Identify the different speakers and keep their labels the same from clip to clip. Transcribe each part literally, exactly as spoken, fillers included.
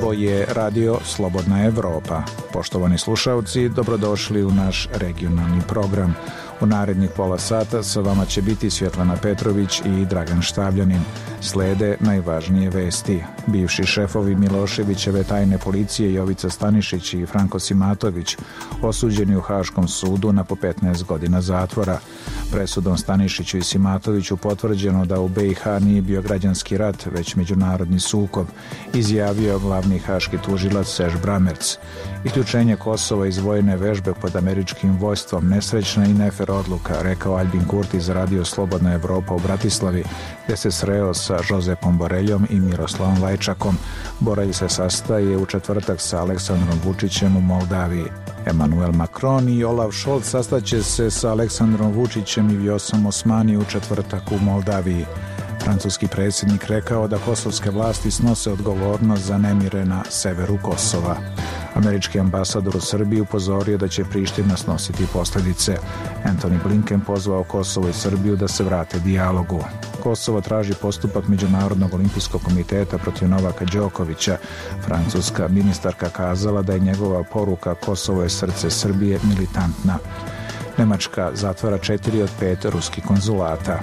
Speaker 1: Ovo je radio Slobodna Evropa. Poštovani slušalci, dobrodošli u naš regionalni program. U narednih pola sata sa vama će biti Svjetlana Petrović i Dragan Štavljanin. Slede najvažnije vesti. Bivši šefovi Miloševićeve tajne policije Jovica Stanišić i Franko Simatović osuđeni u Haškom sudu na po petnaest godina zatvora. Presudom Stanišiću i Simatoviću potvrđeno da u B i H nije bio građanski rat, već međunarodni sukob, izjavio glavni haški tužilac Serž Bramerc. Isključenje Kosova iz vojne vežbe pod američkim vojstvom nesrećna i nefer odluka, rekao Albin Kurti za radio Slobodna Evropa u Bratislavi, gdje se sreo sa Josepom Boreljom i Miroslavom Lajčakom. Borelj se sastaje u četvrtak sa Aleksandrom Vučićem u Moldaviji. Emmanuel Macron i Olaf Scholz sastaće se sa Aleksandrom Vučićem i Vjosom Osmani u četvrtak u Moldaviji. Francuski predsjednik rekao da kosovske vlasti snose odgovornost za nemire na severu Kosova. Američki ambasador u Srbiji upozorio da će Priština snositi posljedice. Antony Blinken pozvao Kosovo i Srbiju da se vrate dijalogu. Kosovo traži postupak Međunarodnog olimpijskog komiteta protiv Novaka Đokovića. Francuska ministarka kazala da je njegova poruka Kosovo je srce Srbije militantna. Nemačka zatvara četiri od pet ruskih konzulata.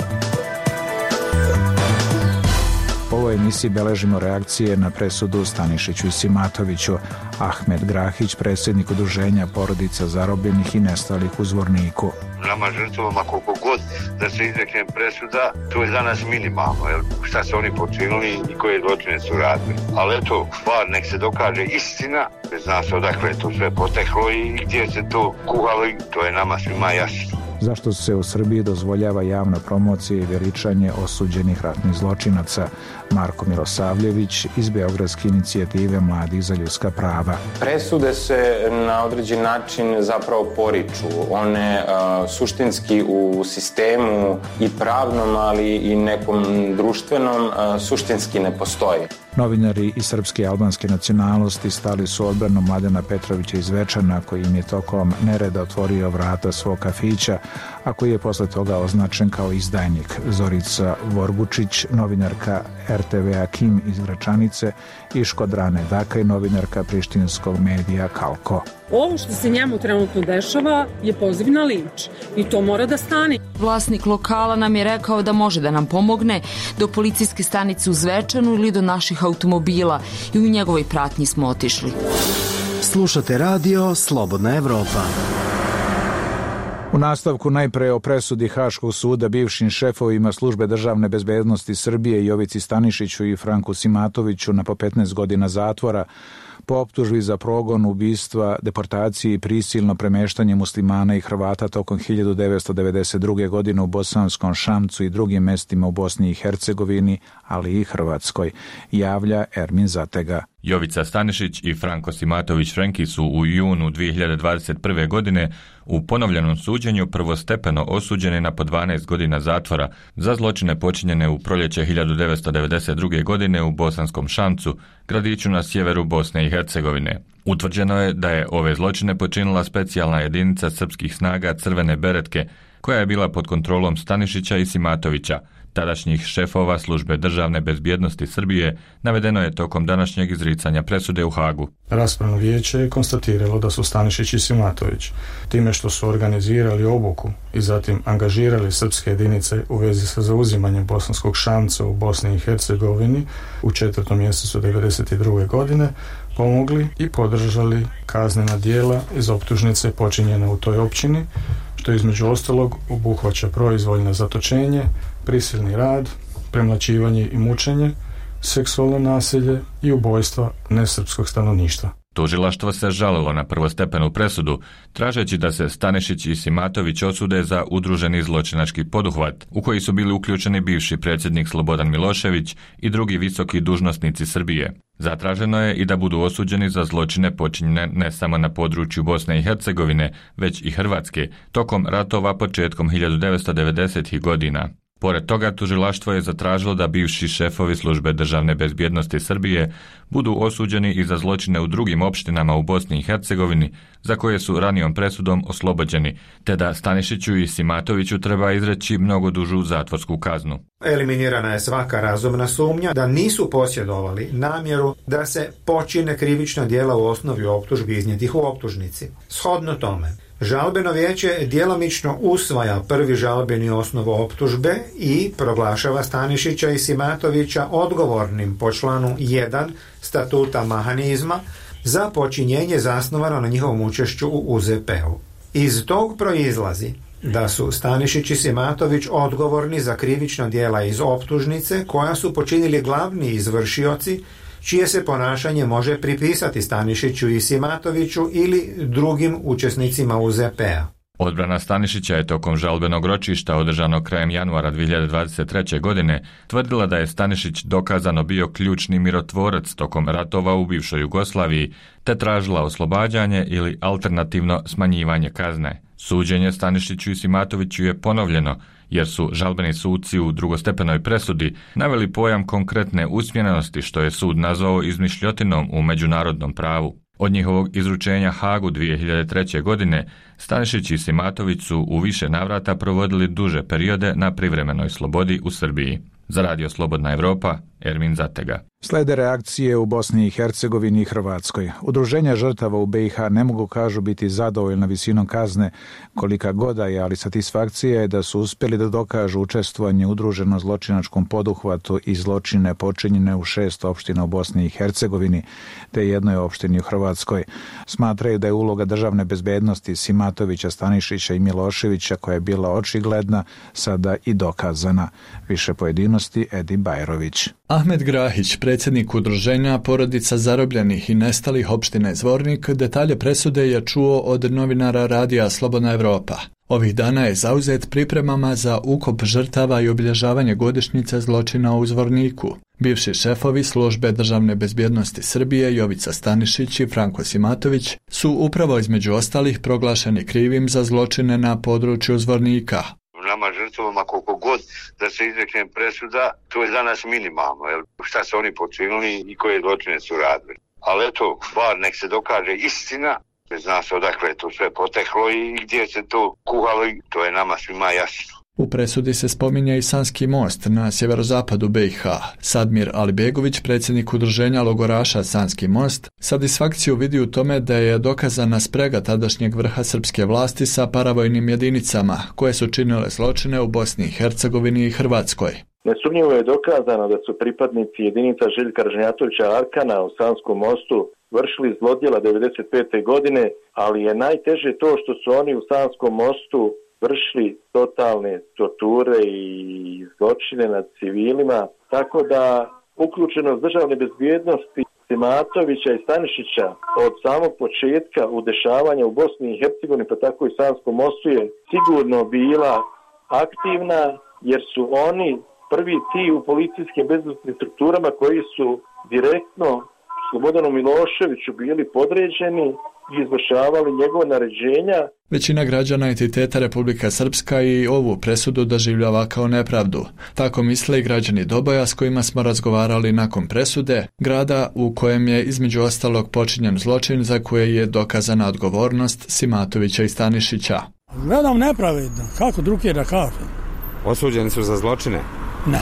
Speaker 1: U ovoj emisiji beležimo reakcije na presudu Stanišiću i Simatoviću. Ahmed Grahić, predsjednik udruženja porodica zarobljenih i nestalih u Zvorniku.
Speaker 2: Nama žrtvama koliko god da se izrekne presuda, to je za nas minimalno. Jel? Šta su oni počinili i koje zločine su radili. Ali eto, stvar nek se dokaže istina, zna se odakle je to sve poteklo i gdje se to kuhalo, to je nama svima jasno.
Speaker 1: Zašto se u Srbiji dozvoljava javna promocija i veličanje osuđenih ratnih zločinaca? Marko Milosavljević iz Beogradske inicijative Mladih za ljudska prava.
Speaker 3: Presude se na određen način zapravo poriču. One uh, suštinski u sistemu i pravnom, ali i nekom društvenom uh, suštinski ne postoje.
Speaker 1: Novinari iz srpske i albanske nacionalnosti stali su odbranu Mladena Petrovića iz Zvečana, koji im je tokom nereda otvorio vrata svog kafića, a koji je posle toga označen kao izdajnik. Zorica Vorgučić, novinarka R T V-a Kim iz Gračanice, i Škodrane Dakaj, novinarka prištinskog medija Kalko.
Speaker 4: Ovo što se njemu trenutno dešava je poziv na linč i to mora da stane.
Speaker 5: Vlasnik lokala nam je rekao da može da nam pomogne do policijske stanice u Zvečanu ili do naših automobila i u njegovoj pratnji smo otišli.
Speaker 6: Slušate radio Slobodna Evropa.
Speaker 1: U nastavku najpre o presudi Haškog suda bivšim šefovima službe državne bezbednosti Srbije Jovici Stanišiću i Franku Simatoviću na po petnaest godina zatvora po optužbi za progon, ubistva, deportaciji i prisilno premeštanje muslimana i Hrvata tokom hiljadu devetsto devedeset druge. godine u Bosanskom Šamcu i drugim mestima u Bosni i Hercegovini, ali i Hrvatskoj, javlja Ermin Zatega.
Speaker 7: Jovica Stanišić i Franko Simatović Frenki su u junu dvije hiljade dvadeset prve. godine u ponovljenom suđenju prvostepeno osuđeni na po dvanaest godina zatvora za zločine počinjene u proljeće hiljadu devetsto devedeset druge. godine u Bosanskom Šamcu, gradiću na sjeveru Bosne i Hercegovine. Utvrđeno je da je ove zločine počinila specijalna jedinica srpskih snaga Crvene beretke, koja je bila pod kontrolom Stanišića i Simatovića, tadašnjih šefova službe državne bezbjednosti Srbije, navedeno je tokom današnjeg izricanja presude u Hagu.
Speaker 8: Raspravno vijeće je konstatiralo da su Stanišić i Simatović, time što su organizirali obuku i zatim angažirali srpske jedinice u vezi sa zauzimanjem Bosanskog Šamca u Bosni i Hercegovini u četvrtom mjesecu devedeset druge. godine, pomogli i podržali kaznena djela iz optužnice počinjene u toj općini, što između ostalog obuhvaća proizvoljno zatočenje, prisilni rad, premlaćivanje i mučenje, seksualno nasilje i ubojstva nesrpskog stanovništva.
Speaker 7: Tužilaštvo se žalilo na prvostepenu presudu, tražeći da se Stanišić i Simatović osude za udruženi zločinački poduhvat, u koji su bili uključeni bivši predsjednik Slobodan Milošević i drugi visoki dužnosnici Srbije. Zatraženo je i da budu osuđeni za zločine počinjene ne samo na području Bosne i Hercegovine, već i Hrvatske, tokom ratova početkom hiljadu devetsto devedesetih. godina. Pored toga, tužilaštvo je zatražilo da bivši šefovi službe državne bezbjednosti Srbije budu osuđeni i za zločine u drugim opštinama u Bosni i Hercegovini, za koje su ranijom presudom oslobođeni, te da Stanišiću i Simatoviću treba izreći mnogo dužu zatvorsku kaznu.
Speaker 9: Eliminirana je svaka razumna sumnja da nisu posjedovali namjeru da se počine krivična djela u osnovi optužbi iznijetih u optužnici. Shodno tome, žalbeno vijeće djelomično usvaja prvi žalbeni osnov optužbe i proglašava Stanišića i Simatovića odgovornim po članu jedan statuta mehanizma za počinjenje zasnovano na njihovom učešću u U Z P-u. Iz tog proizlazi da su Stanišić i Simatović odgovorni za krivična djela iz optužnice koja su počinili glavni izvršioci čije se ponašanje može pripisati Stanišiću i Simatoviću ili drugim učesnicima U Z P-a.
Speaker 7: Odbrana Stanišića je tokom žalbenog ročišta održanog krajem januara dvije hiljade dvadeset treće. godine tvrdila da je Stanišić dokazano bio ključni mirotvorac tokom ratova u bivšoj Jugoslaviji, te tražila oslobađanje ili alternativno smanjivanje kazne. Suđenje Stanišiću i Simatoviću je ponovljeno, jer su žalbeni suci u drugostepenoj presudi naveli pojam konkretne usmjerenosti, što je sud nazvao izmišljotinom u međunarodnom pravu. Od njihovog izručenja Hagu dvije hiljade treće. godine Stanišić i Simatović su u više navrata provodili duže periode na privremenoj slobodi u Srbiji. Za Radio Slobodna Evropa, Ermin Zatega.
Speaker 1: Slede reakcije u Bosni i Hercegovini i Hrvatskoj. Udruženja žrtava u B i H ne mogu, kažu, biti zadovoljna visinom kazne kolika goda je, ali satisfakcija je da su uspjeli da dokažu učestvovanje u udruženom zločinačkom poduhvatu i zločine počinjene u šest opština u Bosni i Hercegovini te jednoj opštini u Hrvatskoj. Smatraju da je uloga državne bezbednosti Simatovića, Stanišića i Miloševića, koja je bila očigledna, sada i dokazana. Više pojedinosti Edi Bajrović.
Speaker 10: Ahmed Grahić, predsjednik udruženja porodica zarobljenih i nestalih opštine Zvornik, detalje presude je čuo od novinara radija Slobodna Evropa. Ovih dana je zauzet pripremama za ukop žrtava i obilježavanje godišnjice zločina u Zvorniku. Bivši šefovi službe državne bezbjednosti Srbije Jovica Stanišić i Franko Simatović su upravo između ostalih proglašeni krivim za zločine na području Zvornika.
Speaker 2: Nama žrtvama koliko god da se izrekne presuda, to je za nas minimalno. Jel? Šta su oni počinili i koje zločine su radili. Ali eto, bar nek se dokaže istina, zna se odakle je to sve poteklo i gdje se to kuhalo, to je nama svima jasno.
Speaker 10: U presudi se spominje i Sanski most na sjeverozapadu B i H. Sadmir Alibegović, predsjednik udruženja logoraša Sanski most, satisfakciju vidi u tome da je dokazana sprega tadašnjeg vrha srpske vlasti sa paravojnim jedinicama koje su činile zločine u Bosni i Hercegovini i Hrvatskoj.
Speaker 11: Nesumnjivo je dokazano da su pripadnici jedinica Željka Ražnjatovića Arkana u Sanskom mostu vršili zlodjela devedeset pete. godine, ali je najteže to što su oni u Sanskom mostu vršili totalne torture i zločine nad civilima, tako da uključenost državne bezbjednosti Simatovića i Stanišića od samog početka u dešavanja u Bosni i Hercegovini, pa tako i Sanskom mostu, je sigurno bila aktivna, jer su oni prvi ti u policijskim bezbednosnim strukturama koji su direktno Slobodanu Miloševiću bili podređeni i izvršavali njegove naređenja.
Speaker 10: Većina građana entiteta Republika Srpska i ovu presudu doživljava kao nepravdu. Tako misle i građani Doboja s kojima smo razgovarali nakon presude, grada u kojem je između ostalog počinjen zločin za koje je dokazana odgovornost Simatovića i Stanišića.
Speaker 12: Gledam nepravedno, kako drugije da kažem.
Speaker 13: Osuđeni su za zločine?
Speaker 12: Ne.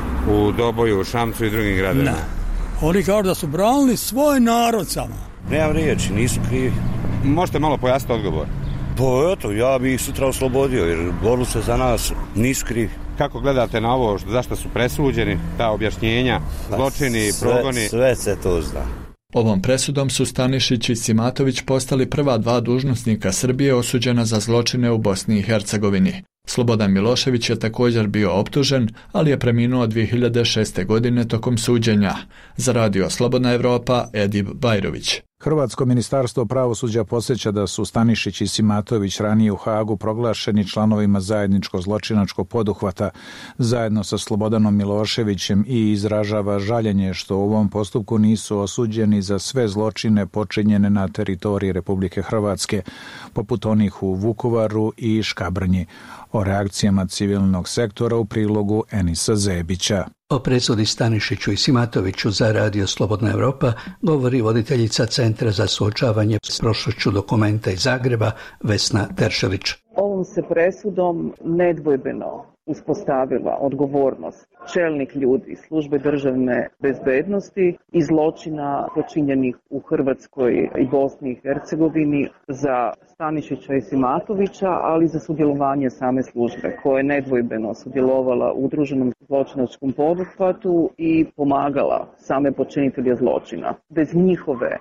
Speaker 13: U Doboju, u Šamcu i drugim gradovima?
Speaker 12: Ne. Oni kažu da su branili svoj narod samo.
Speaker 14: Nemam riječi, nisu krivi.
Speaker 13: Možete malo pojasniti odgovor?
Speaker 14: Pa eto, ja bih ih sutra oslobodio jer borili se za nas, nisu krivi.
Speaker 13: Kako gledate na ovo, zašto su presuđeni, ta objašnjenja, zločini,
Speaker 14: pa sve,
Speaker 13: progoni?
Speaker 14: Sve se to zna.
Speaker 10: Ovom presudom su Stanišić i Simatović postali prva dva dužnosnika Srbije osuđena za zločine u Bosni i Hercegovini. Slobodan Milošević je također bio optužen, ali je preminuo dvije hiljade šeste. godine tokom suđenja. Za Radio Slobodna Evropa, Edib Bajrović.
Speaker 1: Hrvatsko ministarstvo pravosuđa podsjeća da su Stanišić i Simatović ranije u Hagu proglašeni članovima zajedničkog zločinačkog poduhvata zajedno sa Slobodanom Miloševićem i izražava žaljenje što u ovom postupku nisu osuđeni za sve zločine počinjene na teritoriji Republike Hrvatske, poput onih u Vukovaru i Škabrnji. O reakcijama civilnog sektora u prilogu Enisa Zebića.
Speaker 15: O presudi Stanišiću i Simatoviću za Radio Slobodna Evropa govori voditeljica Centra za suočavanje s prošlošću Dokumenta iz Zagreba Vesna Teršelić.
Speaker 16: Ovom se presudom nedvojbeno uspostavila odgovornost čelnih ljudi službe državne bezbednosti i zločina počinjenih u Hrvatskoj i Bosni i Hercegovini za Stanišića i Simatovića, ali za sudjelovanje same službe koja je nedvojbeno sudjelovala u udruženom zločinačkom poduhvatu i pomagala same počinitelje zločina. Bez njihove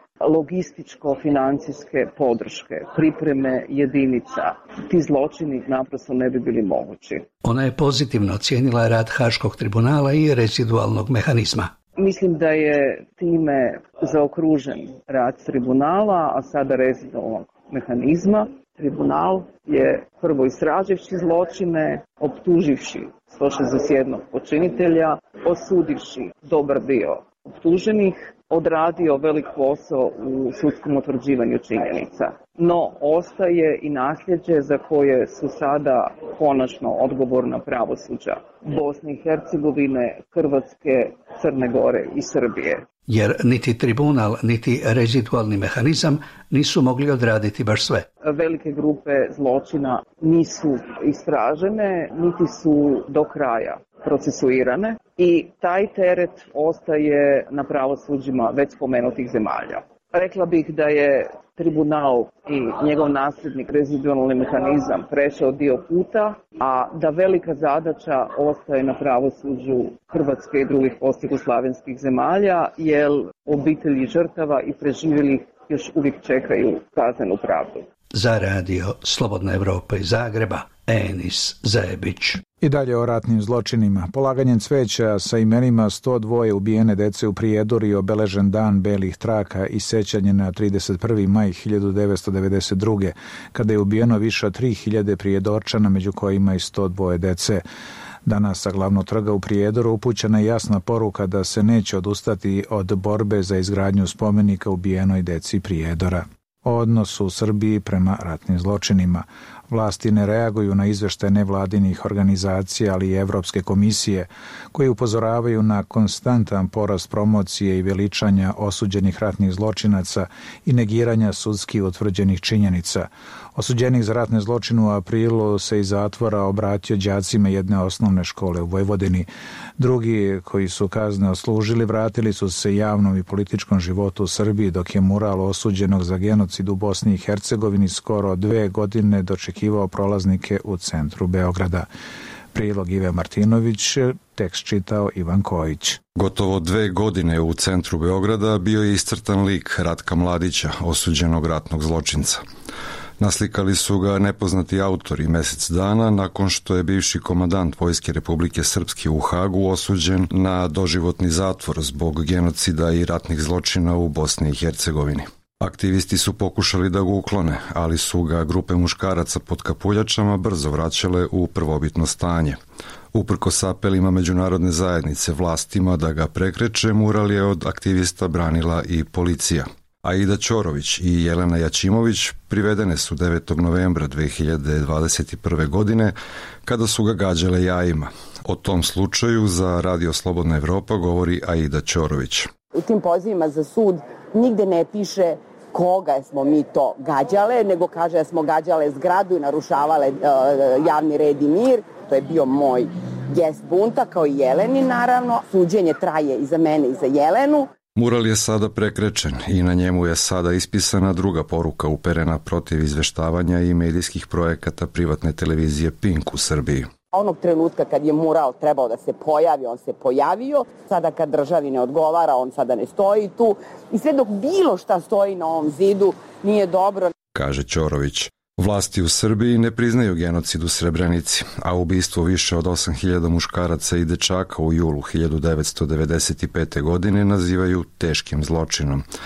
Speaker 16: logističko-financijske podrške, pripreme jedinica, ti zločini naprosto ne bi bili mogući.
Speaker 15: Ona je pozitivno ocijenila rad Haškog tribunala i rezidualnog mehanizma.
Speaker 16: Mislim da je time zaokružen rad tribunala, a sada rezidualnog mehanizma. Tribunal je prvo istraživši zločine, optuživši sto šezdeset jednog počinitelja, osudivši dobar dio optuženih, odradio velik posao u sudskom utvrđivanju činjenica. No, ostaje i nasljeđe za koje su sada konačno odgovorna pravosuđa Bosne i Hercegovine, Hrvatske, Crne Gore i Srbije.
Speaker 15: Jer niti tribunal, niti rezidualni mehanizam nisu mogli odraditi baš sve.
Speaker 16: Velike grupe zločina nisu istražene, niti su do kraja procesuirane i taj teret ostaje na pravosuđima već spomenutih zemalja. Rekla bih da je tribunal i njegov nasljednik rezidualni mehanizam prešao dio puta, a da velika zadaća ostaje na pravosuđu Hrvatske i drugih postjugoslavenskih zemalja, jer obitelji žrtava i preživjelih još uvijek čekaju kaznenu pravdu.
Speaker 15: Za Radio Slobodna Evropa iz Zagreba, Enis Zebić.
Speaker 1: I dalje o ratnim zločinima. Polaganjem cveća sa imenima sto dva ubijene dece u Prijedoru i obeležen dan belih traka i sećanje na trideset prvi maj hiljadu devetsto devedeset druge. kada je ubijeno više od tri hiljade Prijedorčana, među kojima i sto dva dece. Danas sa glavnog trga u Prijedoru upućena je jasna poruka da se neće odustati od borbe za izgradnju spomenika ubijenoj deci Prijedora. O odnosu u Srbiji prema ratnim zločinima. Vlasti ne reaguju na izveštaje nevladinih organizacija, ali i Evropske komisije, koje upozoravaju na konstantan porast promocije i veličanja osuđenih ratnih zločinaca i negiranja sudski utvrđenih činjenica. Osuđenih za ratne zločine u aprilu se iz zatvora obratio đacima jedne osnovne škole u Vojvodini. Drugi, koji su kazne odslužili, vratili su se javnom i političkom životu u Srbiji, dok je mural osuđenog za genocid u Bosni i Hercegovini skoro dve godine dočekivao prolaznike u centru Beograda. Prilog Ive Martinović, tekst čitao Ivan Kojić.
Speaker 17: Gotovo dve godine u centru Beograda bio je iscrtan lik Ratka Mladića, osuđenog ratnog zločinca. Naslikali su ga nepoznati autori mjesec dana nakon što je bivši komandant Vojske Republike Srpske u Hagu osuđen na doživotni zatvor zbog genocida i ratnih zločina u Bosni i Hercegovini. Aktivisti su pokušali da ga uklone, ali su ga grupe muškaraca pod kapuljačama brzo vraćale u prvobitno stanje. Uprkos apelima međunarodne zajednice vlastima da ga prekreče, mural je od aktivista branila i policija. Aida Ćorović i Jelena Jačimović privedene su devetog novembra dve hiljade dvadeset prve. godine kada su ga gađale jajima. O tom slučaju za Radio Slobodna Evropa govori Aida Ćorović.
Speaker 18: U tim pozivima za sud nigde ne piše koga smo mi to gađale, nego kaže da smo gađale zgradu i narušavale uh, javni red i mir. To je bio moj gest bunta, kao i Jeleni naravno. Suđenje traje i za mene i za Jelenu.
Speaker 17: Mural je sada prekrečen i na njemu je sada ispisana druga poruka uperena protiv izveštavanja i medijskih projekata privatne televizije Pink u Srbiji.
Speaker 18: Onog trenutka kad je mural trebao da se pojavi, on se pojavio. Sada kad državi ne odgovara, on sada ne stoji tu. I sve dok bilo šta stoji na ovom zidu nije dobro,
Speaker 17: kaže Ćorović. Vlasti u Srbiji ne priznaju genocid u Srebrenici, a ubistvo više od osam hiljada muškaraca i dečaka u julu hiljadu devetsto devedeset pete. godine nazivaju teškim zločinom.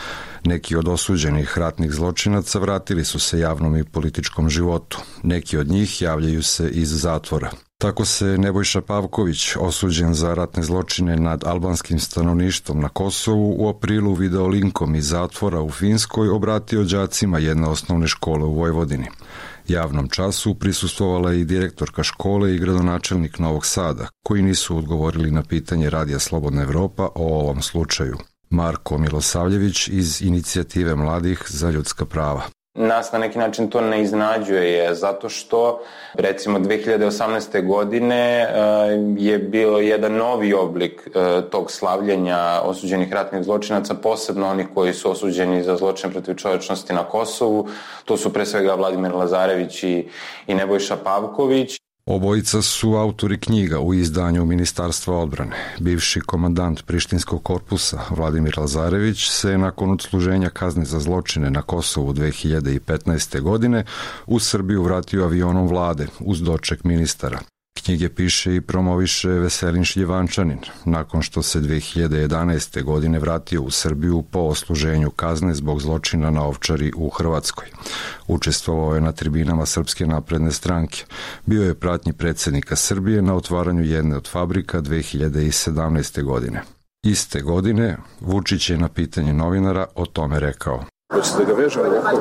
Speaker 17: Neki od osuđenih ratnih zločinaca vratili su se javnom i političkom životu. Neki od njih javljaju se iz zatvora. Tako se Nebojša Pavković, osuđen za ratne zločine nad albanskim stanovništvom na Kosovu, u aprilu video linkom iz zatvora u Finskoj obratio đacima jedne osnovne škole u Vojvodini. Javnom času prisustvovala je i direktorka škole i gradonačelnik Novog Sada, koji nisu odgovorili na pitanje Radija Slobodna Evropa o ovom slučaju. Marko Milosavljević iz Inicijative mladih za ljudska prava.
Speaker 3: Nas na neki način to ne iznenađuje, zato što recimo dve hiljade osamnaeste. godine je bio jedan novi oblik tog slavljenja osuđenih ratnih zločinaca, posebno onih koji su osuđeni za zločine protiv čovečnosti na Kosovu. To su pre svega Vladimir Lazarević i, i Nebojša Pavković.
Speaker 17: Obojica su autori knjiga u izdanju Ministarstva odbrane. Bivši komandant Prištinskog korpusa Vladimir Lazarević se nakon odsluženja kazne za zločine na Kosovu dve hiljade petnaeste. godine u Srbiju vratio avionom vlade uz doček ministara. Knjige piše i promoviše Veselin Šljivančanin, nakon što se dve hiljade jedanaeste. godine vratio u Srbiju po odsluženju kazne zbog zločina na Ovčari u Hrvatskoj. Učestvovao je na tribinama Srpske napredne stranke. Bio je pratnji predsjednika Srbije na otvaranju jedne od fabrika dve hiljade sedamnaeste. godine. Iste godine Vučić je na pitanje novinara o tome rekao:
Speaker 19: Hoćete da ga vežem ovako,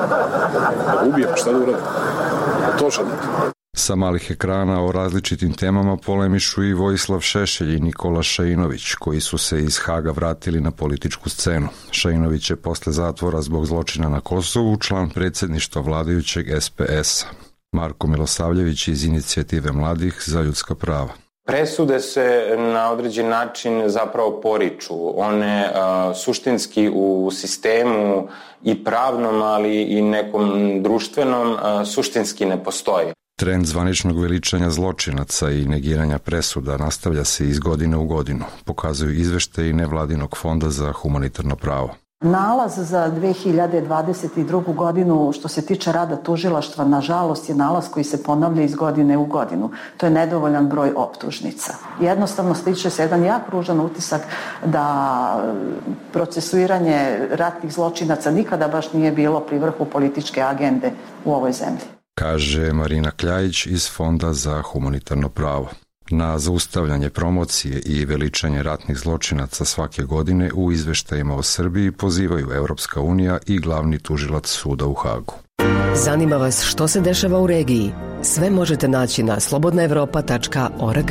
Speaker 19: da ubijem, šta da uradim? To želite.
Speaker 17: Sa malih ekrana o različitim temama polemišu i Vojislav Šešelj i Nikola Šainović, koji su se iz Haga vratili na političku scenu. Šainović je posle zatvora zbog zločina na Kosovu član predsjedništva vladajućeg S P S-a. Marko Milosavljević iz Inicijative mladih za ljudska prava.
Speaker 3: Presude se na određen način zapravo poriču. One uh, suštinski u sistemu i pravnom, ali i nekom društvenom uh, suštinski ne postoje.
Speaker 17: Trend zvaničnog veličanja zločinaca i negiranja presuda nastavlja se iz godine u godinu, pokazuju izveštaji nevladinog fonda za humanitarno pravo.
Speaker 20: Nalaz za dve hiljade dvadeset drugu. godinu što se tiče rada tužilaštva, nažalost, je nalaz koji se ponavlja iz godine u godinu. To je nedovoljan broj optužnica. Jednostavno stiče se jedan jak ružan utisak da procesuiranje ratnih zločinaca nikada baš nije bilo pri vrhu političke agende u ovoj zemlji,
Speaker 17: kaže Marina Kljajić iz Fonda za humanitarno pravo. Na zaustavljanje promocije i veličanje ratnih zločinaca svake godine u izveštajima o Srbiji pozivaju Evropska unija i glavni tužilac suda u Hagu.
Speaker 21: Zanima vas što se dešava u regiji? Sve možete naći na slobodna evropa tačka org.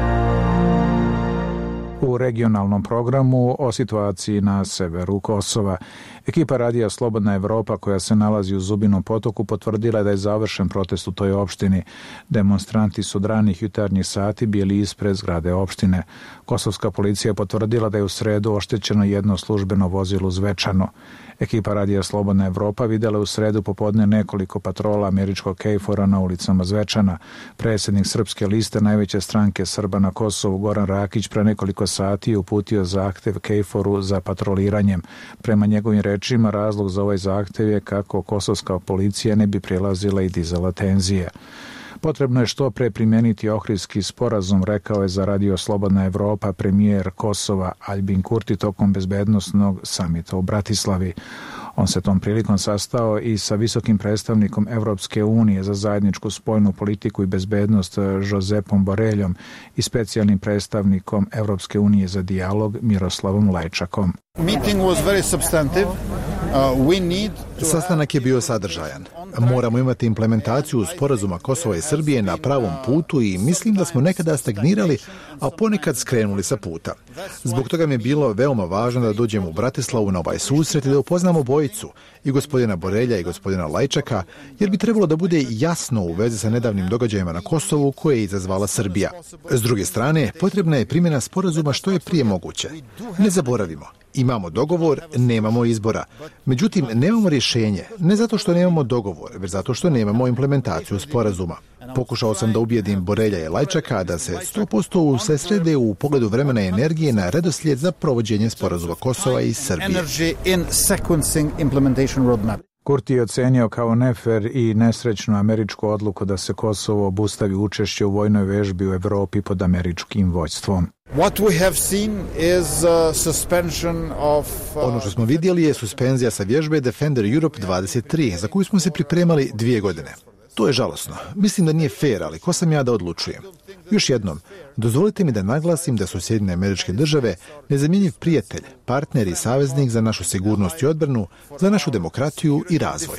Speaker 1: U regionalnom programu o situaciji na severu Kosova. Ekipa radija Slobodna Evropa, koja se nalazi u Zubinom Potoku, potvrdila da je završen protest u toj opštini. Demonstranti su od ranih jutarnjih sati bili ispred zgrade opštine. Kosovska policija je potvrdila da je u sredu oštećeno jedno službeno vozilo u Zvečanu. Ekipa radija Slobodna Evropa videla u sredu popodne nekoliko patrola američkog Kejfora na ulicama Zvečana. Predsjednik Srpske liste najveće stranke Srba na Kosovu Goran Rakić pre nekoliko sati je uputio zahtev Kejforu za patroliranjem. Prema njegovim rečima, razlog za ovaj zahtev je kako kosovska policija ne bi prilazila i dizala tenzije. Potrebno je što pre primijeniti Ohridski sporazum, rekao je za Radio Slobodna Evropa premijer Kosova Aljbin Kurti tokom bezbednosnog samita u Bratislavi. On se tom prilikom sastao i sa visokim predstavnikom Evropske unije za zajedničku spoljnu politiku i bezbednost Josepom Boreljom i specijalnim predstavnikom Evropske unije za dijalog Miroslavom Lajčakom.
Speaker 22: Meeting was very substantive. Uh, we need to... Sastanak je bio sadržajan. Moramo imati implementaciju sporazuma Kosova i Srbije na pravom putu i mislim da smo nekada stagnirali, a ponekad skrenuli sa puta. Zbog toga mi je bilo veoma važno da dođemo u Bratislavu na ovaj susret i da upoznamo bojicu, i gospodina Borelja i gospodina Lajčaka, jer bi trebalo da bude jasno u vezi sa nedavnim događajima na Kosovu koje je izazvala Srbija. S druge strane, potrebna je primjena sporazuma što je prije moguće. Ne zaboravimo, imamo dogovor, nemamo izbora. Međutim, nemamo rješenje, ne zato što nemamo dogovor, već zato što nemamo implementaciju sporazuma. Pokušao sam da ubijedim Borelja i Lajčaka da se sto posto usredsrede u pogledu vremena i energije na redoslijed za provođenje sporazuma Kosova i Srbije.
Speaker 1: Kurti je ocenio kao nefer i nesrećnu američku odluku da se Kosovo obustavi učešće u vojnoj vežbi u Evropi pod američkim vođstvom.
Speaker 22: What we have seen is uh, suspension of uh... Ono što smo vidjeli je suspenzija sa vježbe Defender Europe dvadeset tri, za koju smo se pripremali dvije godine. To je žalosno. Mislim da nije fair, ali ko sam ja da odlučujem? Još jednom, dozvolite mi da naglasim da su Sjedinjene Američke Države nezamjenjiv prijatelj, partner i saveznik za našu sigurnost i odbranu, za našu demokratiju i razvoj.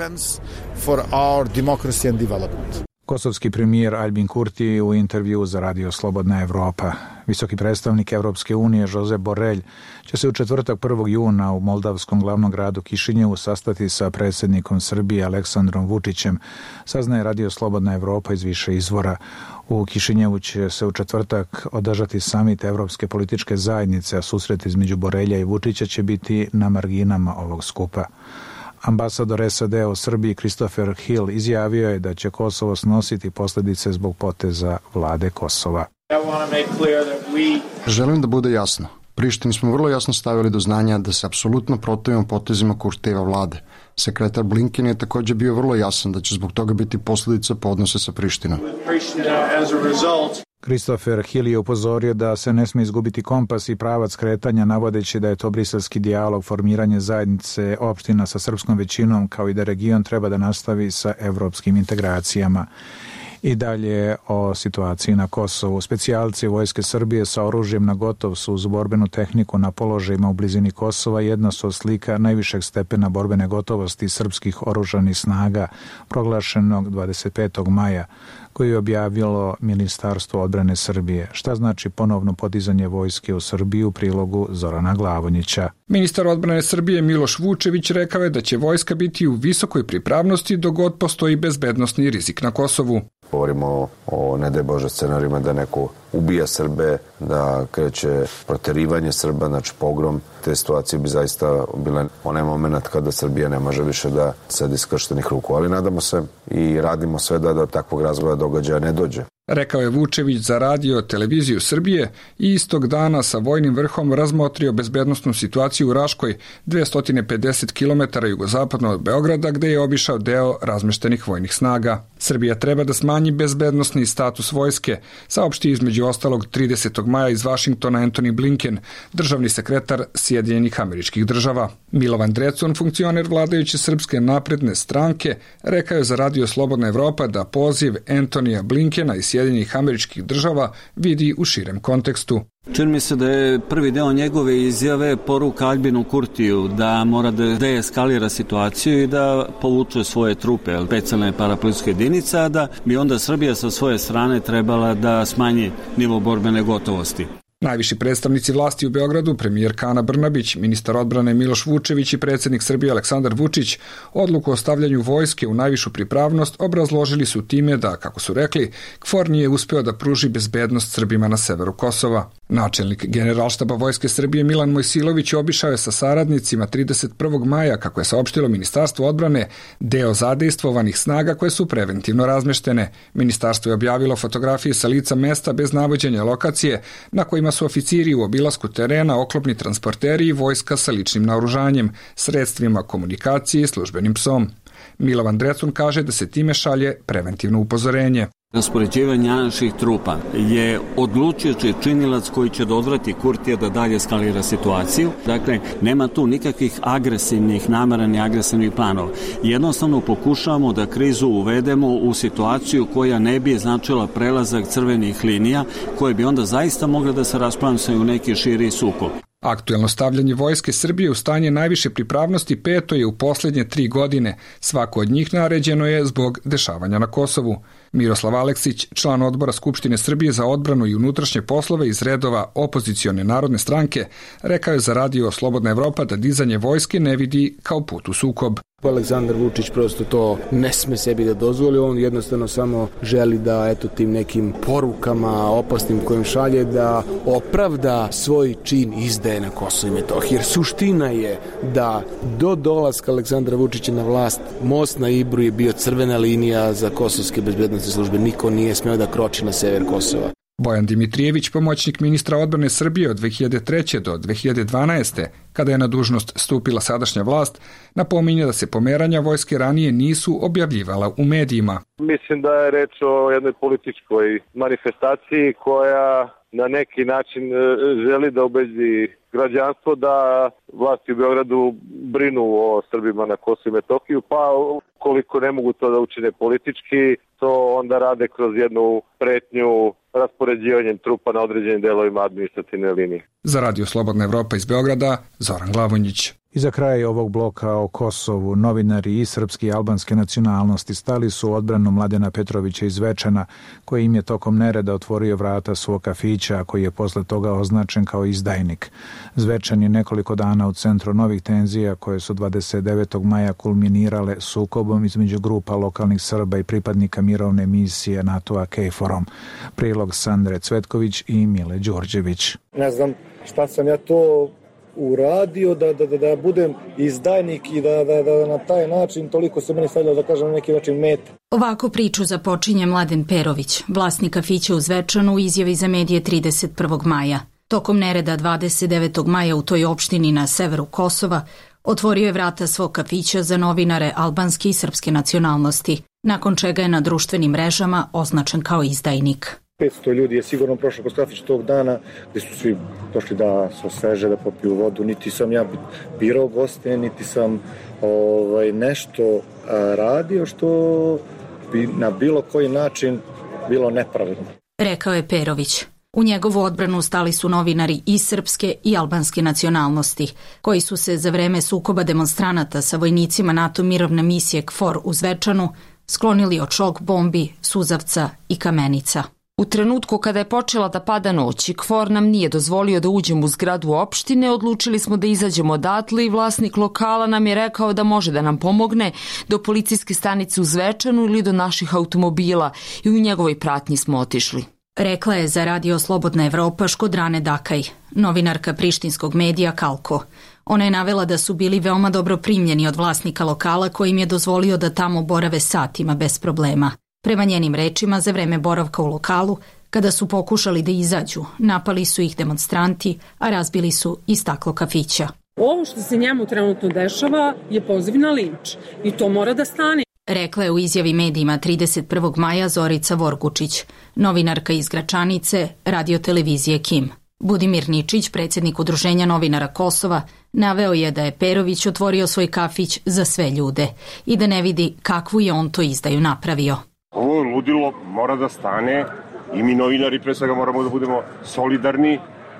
Speaker 1: Kosovski premijer Albin Kurti u intervju za Radio Slobodna Evropa. Visoki predstavnik Evropske unije Josep Borrell će se u četvrtak prvog juna u moldavskom glavnom gradu Kišinjevu sastati sa predsjednikom Srbije Aleksandrom Vučićem, saznaje Radio Slobodna Evropa iz više izvora. U Kišinjevu će se u četvrtak održati samit Evropske političke zajednice, a susret između Borelja i Vučića će biti na marginama ovog skupa. Ambasador S A D u Srbiji Christopher Hill izjavio je da će Kosovo snositi posljedice zbog poteza vlade Kosova.
Speaker 4: Želim da bude jasno. Prištini smo vrlo jasno stavili do znanja da se apsolutno protivimo potezima Kurtijeva vlade. Sekretar Blinken je također bio vrlo jasan da će zbog toga biti posljedice po odnose sa Prištinom.
Speaker 1: Christopher Hill je upozorio da se ne smije izgubiti kompas i pravac kretanja, navodeći da je to briselski dijalog, formiranje zajednice opština sa srpskom većinom, kao i da region treba da nastavi sa evropskim integracijama. I dalje o situaciji na Kosovu. Specijalci Vojske Srbije sa oružjem na gotov su uz borbenu tehniku na položajima u blizini Kosova jedna su od slika najvišeg stepena borbene gotovosti srpskih oružanih snaga proglašenog dvadeset petog maja, koji je objavilo Ministarstvo odbrane Srbije. Šta znači ponovno podizanje vojske u Srbiji u prilogu Zorana Glavonjića?
Speaker 5: Ministar odbrane Srbije Miloš Vučević rekao je da će vojska biti u visokoj pripravnosti dok god postoji bezbednosni rizik na Kosovu.
Speaker 23: Govorimo o, ne daj Bože, scenarijima da neko ubija Srbe, da kreće proterivanje Srba, znači pogrom. Te situacije bi zaista bile onaj moment kada Srbija ne može više da sedi skrštenih ruku. Ali nadamo se i radimo sve da do takvog razvoja događaja ne dođe.
Speaker 5: Rekao je Vučević za radio televiziju Srbije i istog dana sa vojnim vrhom razmotrio bezbednosnu situaciju u Raškoj, dvesta pedeset kilometara jugozapadno od Beograda, gde je obišao deo razmeštenih vojnih snaga. Srbija treba da smanji bezbednosni status vojske, saopšti između ostalog tridesetog maja iz Vašingtona Antony Blinken, državni sekretar Sjedinjenih Američkih Država. Milovan Drecun, funkcioner vladajuće Srpske napredne stranke, rekao je za Radio Slobodna Evropa da poziv Antonija Blinkena iz Sjedinjenih Američkih Država vidi u širem kontekstu.
Speaker 24: Čini mi se da je prvi deo njegove izjave poruka Albinu Kurtiju da mora da deeskalira situaciju i da povuče svoje trupe, specijalne parapolicijske jedinice, a da bi onda Srbija sa svoje strane trebala da smanji nivo borbene gotovosti.
Speaker 5: Najviši predstavnici vlasti u Beogradu, premijerka Ana Brnabić, ministar odbrane Miloš Vučević i predsjednik Srbije Aleksandar Vučić, odluku o stavljanju vojske u najvišu pripravnost obrazložili su time da, kako su rekli, KFOR nije uspeo da pruži bezbednost Srbima na severu Kosova. Načelnik Generalštaba Vojske Srbije Milan Mojsilović obišao je sa saradnicima trideset prvog maja, kako je saopštilo Ministarstvo odbrane, deo zadejstvovanih snaga koje su preventivno razmeštene. Ministarstvo je objavilo fotografije sa lica mesta bez navođenja lokacije, na kojima su oficiri u obilasku terena, oklopni transporteri i vojska sa ličnim naoružanjem, sredstvima komunikacije i službenim psom. Milovan Drecun kaže da se time šalje preventivno upozorenje.
Speaker 24: Raspoređivanje naših trupa je odlučujući činilac koji će da odvrati Kurtija da dalje eskalira situaciju. Dakle, nema tu nikakvih agresivnih namera ni agresivnih planova. Jednostavno pokušavamo da krizu uvedemo u situaciju koja ne bi značila prelazak crvenih linija, koje bi onda zaista mogle da se rasplamsaju u neki širi sukob.
Speaker 5: Aktuelno stavljanje vojske Srbije u stanje najviše pripravnosti peto je u posljednje tri godine. Svako od njih naređeno je zbog dešavanja na Kosovu. Miroslav Aleksić, član odbora Skupštine Srbije za odbranu i unutrašnje poslove iz redova opozicione narodne stranke, rekao je za Radio Slobodna Evropa da dizanje vojske ne vidi kao put u sukob.
Speaker 25: Aleksandar Vučić prosto to ne sme sebi da dozvoli, on jednostavno samo želi da eto tim nekim porukama opasnim kojim šalje da opravda svoj čin izdaje na Kosovo i Metohiji. Jer suština je da do dolaska Aleksandra Vučića na vlast most na Ibru je bio crvena linija za kosovske bezbednosne službe. Niko nije smeo da kroči na sever Kosova.
Speaker 5: Bojan Dimitrijević, pomoćnik ministra odbrane Srbije od dve hiljade treće do dve hiljade dvanaeste, kada je na dužnost stupila sadašnja vlast, napominje da se pomeranja vojske ranije nisu objavljivala u medijima.
Speaker 2: Mislim da je reč o jednoj političkoj manifestaciji koja na neki način želi da ubedi građanstvo da vlasti u Beogradu brinu o Srbima na Kosovu i Metohiju, pa koliko ne mogu to da učine politički, to onda rade kroz jednu pretnju raspoređivanjem trupa na određenim delovima administrativne linije.
Speaker 5: Za Radio Slobodna Evropa iz Beograda, Zoran Glavonjić.
Speaker 1: I za kraj ovog bloka o Kosovu, novinari i srpske i albanske nacionalnosti stali su u odbranu Mladena Petrovića iz Zvečana, koji im je tokom nereda otvorio vrata svog kafića, a koji je posle toga označen kao izdajnik. Zvečan je nekoliko dana u centru novih tenzija koje su dvadeset devetog maja kulminirale sukobom između grupa lokalnih Srba i pripadnika mirovne misije NATO-a KFOR-om. Prilog Sandre Cvetković i Mile Đorđević.
Speaker 6: Ne znam šta sam ja to uradio da, da, da, da budem izdajnik i da, da, da na taj način toliko se meni stavljalo da kažem na neki način meta.
Speaker 7: Ovako priču započinje Mladen Perović, vlasnik kafića u Zvečanu, u izjavi za medije trideset prvog maja. Tokom nereda dvadeset devetog maja u toj opštini na severu Kosova otvorio je vrata svog kafića za novinare albanske i srpske nacionalnosti, nakon čega je na društvenim mrežama označen kao izdajnik.
Speaker 6: petsto ljudi je sigurno prošlo kroz kafić tog dana gde su svi došli da se osveže, da popiju vodu. Niti sam ja birao goste, niti sam ovaj, nešto a, radio što bi na bilo koji način bilo nepravedno.
Speaker 7: Rekao je Perović. U njegovu odbranu stali su novinari i srpske i albanske nacionalnosti, koji su se za vreme sukoba demonstranata sa vojnicima NATO mirovne misije KFOR u Zvečanu sklonili od šok bombi, suzavca i kamenica.
Speaker 8: U trenutku kada je počela da pada noć i KFOR nam nije dozvolio da uđemo u zgradu opštine, odlučili smo da izađemo odatle i vlasnik lokala nam je rekao da može da nam pomogne do policijske stanice u Zvečanu ili do naših automobila i u njegovoj pratnji smo otišli.
Speaker 7: Rekla je za Radio Slobodna Evropa Škodrane Dakaj, novinarka prištinskog medija Kalko. Ona je navela da su bili veoma dobro primljeni od vlasnika lokala koji im je dozvolio da tamo borave satima bez problema. Prema njenim rečima, za vreme boravka u lokalu, kada su pokušali da izađu, napali su ih demonstranti, a razbili su i staklo kafića.
Speaker 9: Ovo što se njemu trenutno dešava je poziv na linč i to mora da stane.
Speaker 7: Rekla je u izjavi medijima trideset prvog maja Zorica Vorgučić, novinarka iz Gračanice, radiotelevizije Kim. Budimir Ničić, predsjednik Udruženja novinara Kosova, naveo je da je Perović otvorio svoj kafić za sve ljude i da ne vidi kakvu je on to izdaju napravio.
Speaker 26: Ovo ludilo mora da stane i mi novinari pre svega moramo da budemo solidarni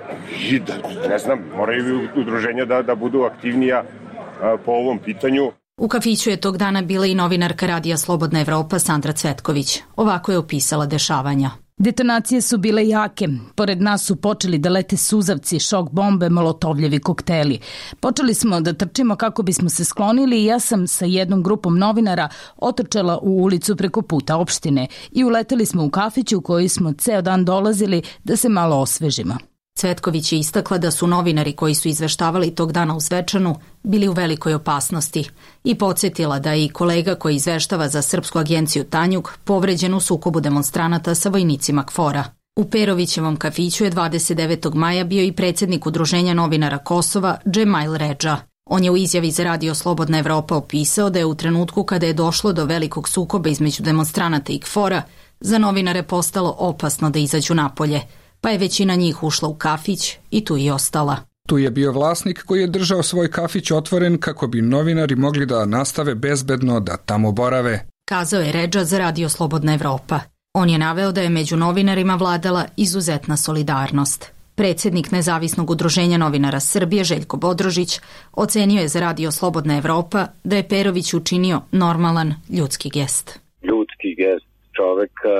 Speaker 26: i da, ne znam, moraju udruženja da, da budu aktivnija a, po ovom pitanju.
Speaker 7: U kafiću je tog dana bila i novinarka Radija Slobodna Evropa Sandra Cvetković. Ovako je opisala dešavanja.
Speaker 27: Detonacije su bile jake. Pored nas su počeli da lete suzavci, šok bombe, molotovljevi kokteli. Počeli smo da trčimo kako bismo se sklonili i ja sam sa jednom grupom novinara otrčala u ulicu preko puta opštine i uleteli smo u kafić u koji smo ceo dan dolazili da se malo osvežimo.
Speaker 7: Cvetković je istakla da su novinari koji su izveštavali tog dana u Zvečanu bili u velikoj opasnosti i podsjetila da je i kolega koji izveštava za srpsku agenciju Tanjug povređen u sukobu demonstranata sa vojnicima KFOR-a. U Perovićevom kafiću je dvadeset devetog maja bio i predsjednik Udruženja novinara Kosova Džemail Redža. On je u izjavi za Radio Slobodna Evropa opisao da je u trenutku kada je došlo do velikog sukoba između demonstranata i KFOR-a za novinare postalo opasno da izađu napolje, pa je većina njih ušla u kafić i tu i ostala.
Speaker 5: Tu je bio vlasnik koji je držao svoj kafić otvoren kako bi novinari mogli da nastave bezbedno da tamo borave.
Speaker 7: Kazao je Redža za Radio Slobodna Evropa. On je naveo da je među novinarima vladala izuzetna solidarnost. Predsjednik Nezavisnog udruženja novinara Srbije Željko Bodrožić ocenio je za Radio Slobodna Evropa da je Perović učinio normalan ljudski gest.
Speaker 11: Ljudski gest čoveka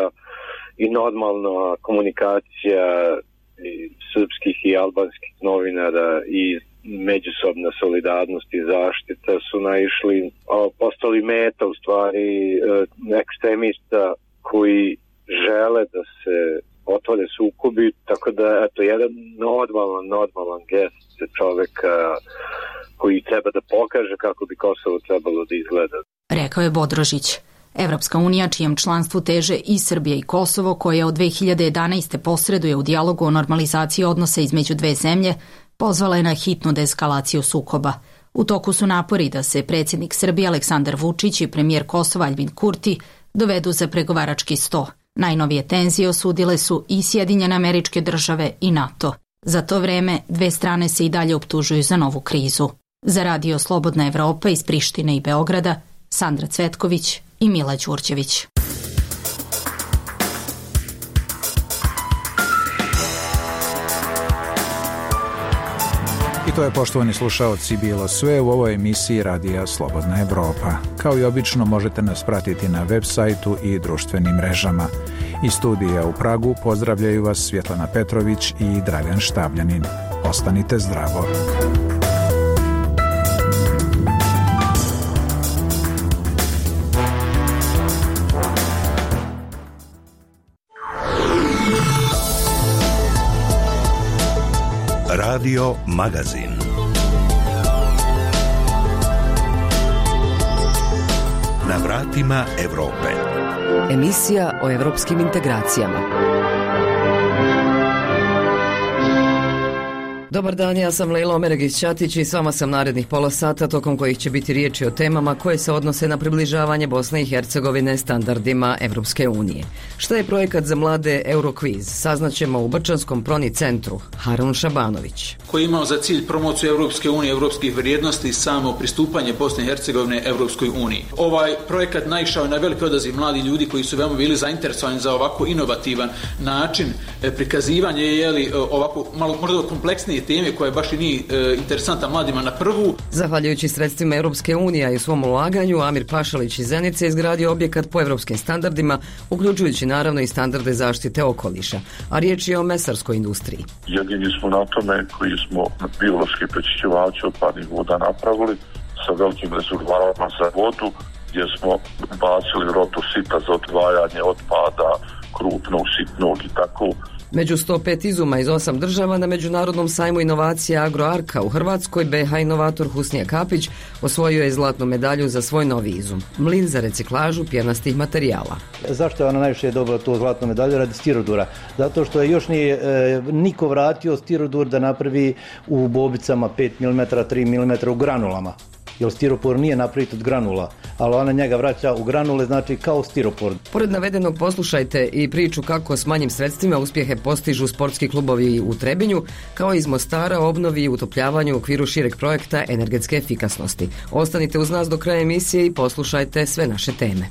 Speaker 11: i normalna komunikacija i srpskih i albanskih novinara i međusobna solidarnost i zaštita su naišli, postali meta u stvari ekstremista koji žele da se otvore sukobi, tako da eto jedan normalan, normalan gest čoveka koji treba da pokaže kako bi Kosovo trebalo da izgleda.
Speaker 7: Rekao je Bodrožić. Evropska unija, čijem članstvu teže i Srbija i Kosovo, koja od dve hiljade jedanaeste posreduje u dijalogu o normalizaciji odnosa između dve zemlje, pozvala je na hitnu deeskalaciju sukoba. U toku su napori da se predsjednik Srbije Aleksandar Vučić i premijer Kosova Aljbin Kurti dovedu za pregovarački sto. Najnovije tenzije osudile su i Sjedinjene Američke Države i NATO. Za to vreme dve strane se i dalje optužuju za novu krizu. Za Radio Slobodna Evropa iz Prištine i Beograda, Sandra Cvetković i Mila Đurđević.
Speaker 1: I to je, poštovani slušaoci, bilo sve u ovoj emisiji Radija Slobodna Evropa. Kao i obično možete nas pratiti na web sajtu i društvenim mrežama. Iz studija u Pragu pozdravljaju vas Svjetlana Petrović i Dragan Štavljanin. Ostanite zdravo.
Speaker 10: Radio Magazin. Na vratima Evrope.
Speaker 21: Emisija o evropskim integracijama. Dobar dan, ja sam Lejla Omeregić-Ćatić i s vama sam narednih pola sata, tokom kojih će biti riječi o temama koje se odnose na približavanje Bosne i Hercegovine standardima Evropske unije. Šta je projekat za mlade Eurokviz? Saznaćemo u Brčanskom Proni centru. Harun Šabanović.
Speaker 12: Koji je imao za cilj promociju Evropske unije, evropskih vrijednosti i samo pristupanje Bosne i Hercegovine Evropskoj uniji. Ovaj projekat naišao je na veliki odaziv mladih ljudi koji su veoma bili zainteresovani za ovako inovativan način prikazivanja, jeli, ovako malo možda kompleksnije teme koja baš i nije e, interesantna mladima na prvu.
Speaker 21: Zahvaljujući sredstvima Europske unije i svom ulaganju, Amir Pašalić iz Zenice izgradio objekat po evropskim standardima, uključujući naravno i standarde zaštite okoliša. A riječ je o mesarskoj industriji.
Speaker 13: Jedini smo na tome koji smo biološki prečišćivači otpadnih voda napravili sa velikim rezervoarima za vodu, gdje smo bacili rotu sita za odvajanje otpada krupnog, sitnog i tako.
Speaker 21: Među sto pet izuma iz osam država na Međunarodnom sajmu inovacija Agroarka u Hrvatskoj, B H inovator Husnija Kapić osvojio je zlatnu medalju za svoj novi izum, mlin za reciklažu pjernastih materijala.
Speaker 14: Zašto je ona najviše dobila tu zlatnu medalju? Radi stirodura. Zato što je još nije e, niko vratio stirodur da napravi u bobicama pet milimetara, tri milimetra u granulama. Jer stiropor nije napravit od granula, ali ona njega vraća u granule, znači kao stiropor.
Speaker 21: Pored navedenog poslušajte i priču kako s manjim sredstvima uspjehe postižu sportski klubovi u Trebinju, kao iz Mostara o obnovi i utopljavanju u okviru šireg projekta energetske efikasnosti. Ostanite uz nas do kraja emisije i poslušajte sve naše teme.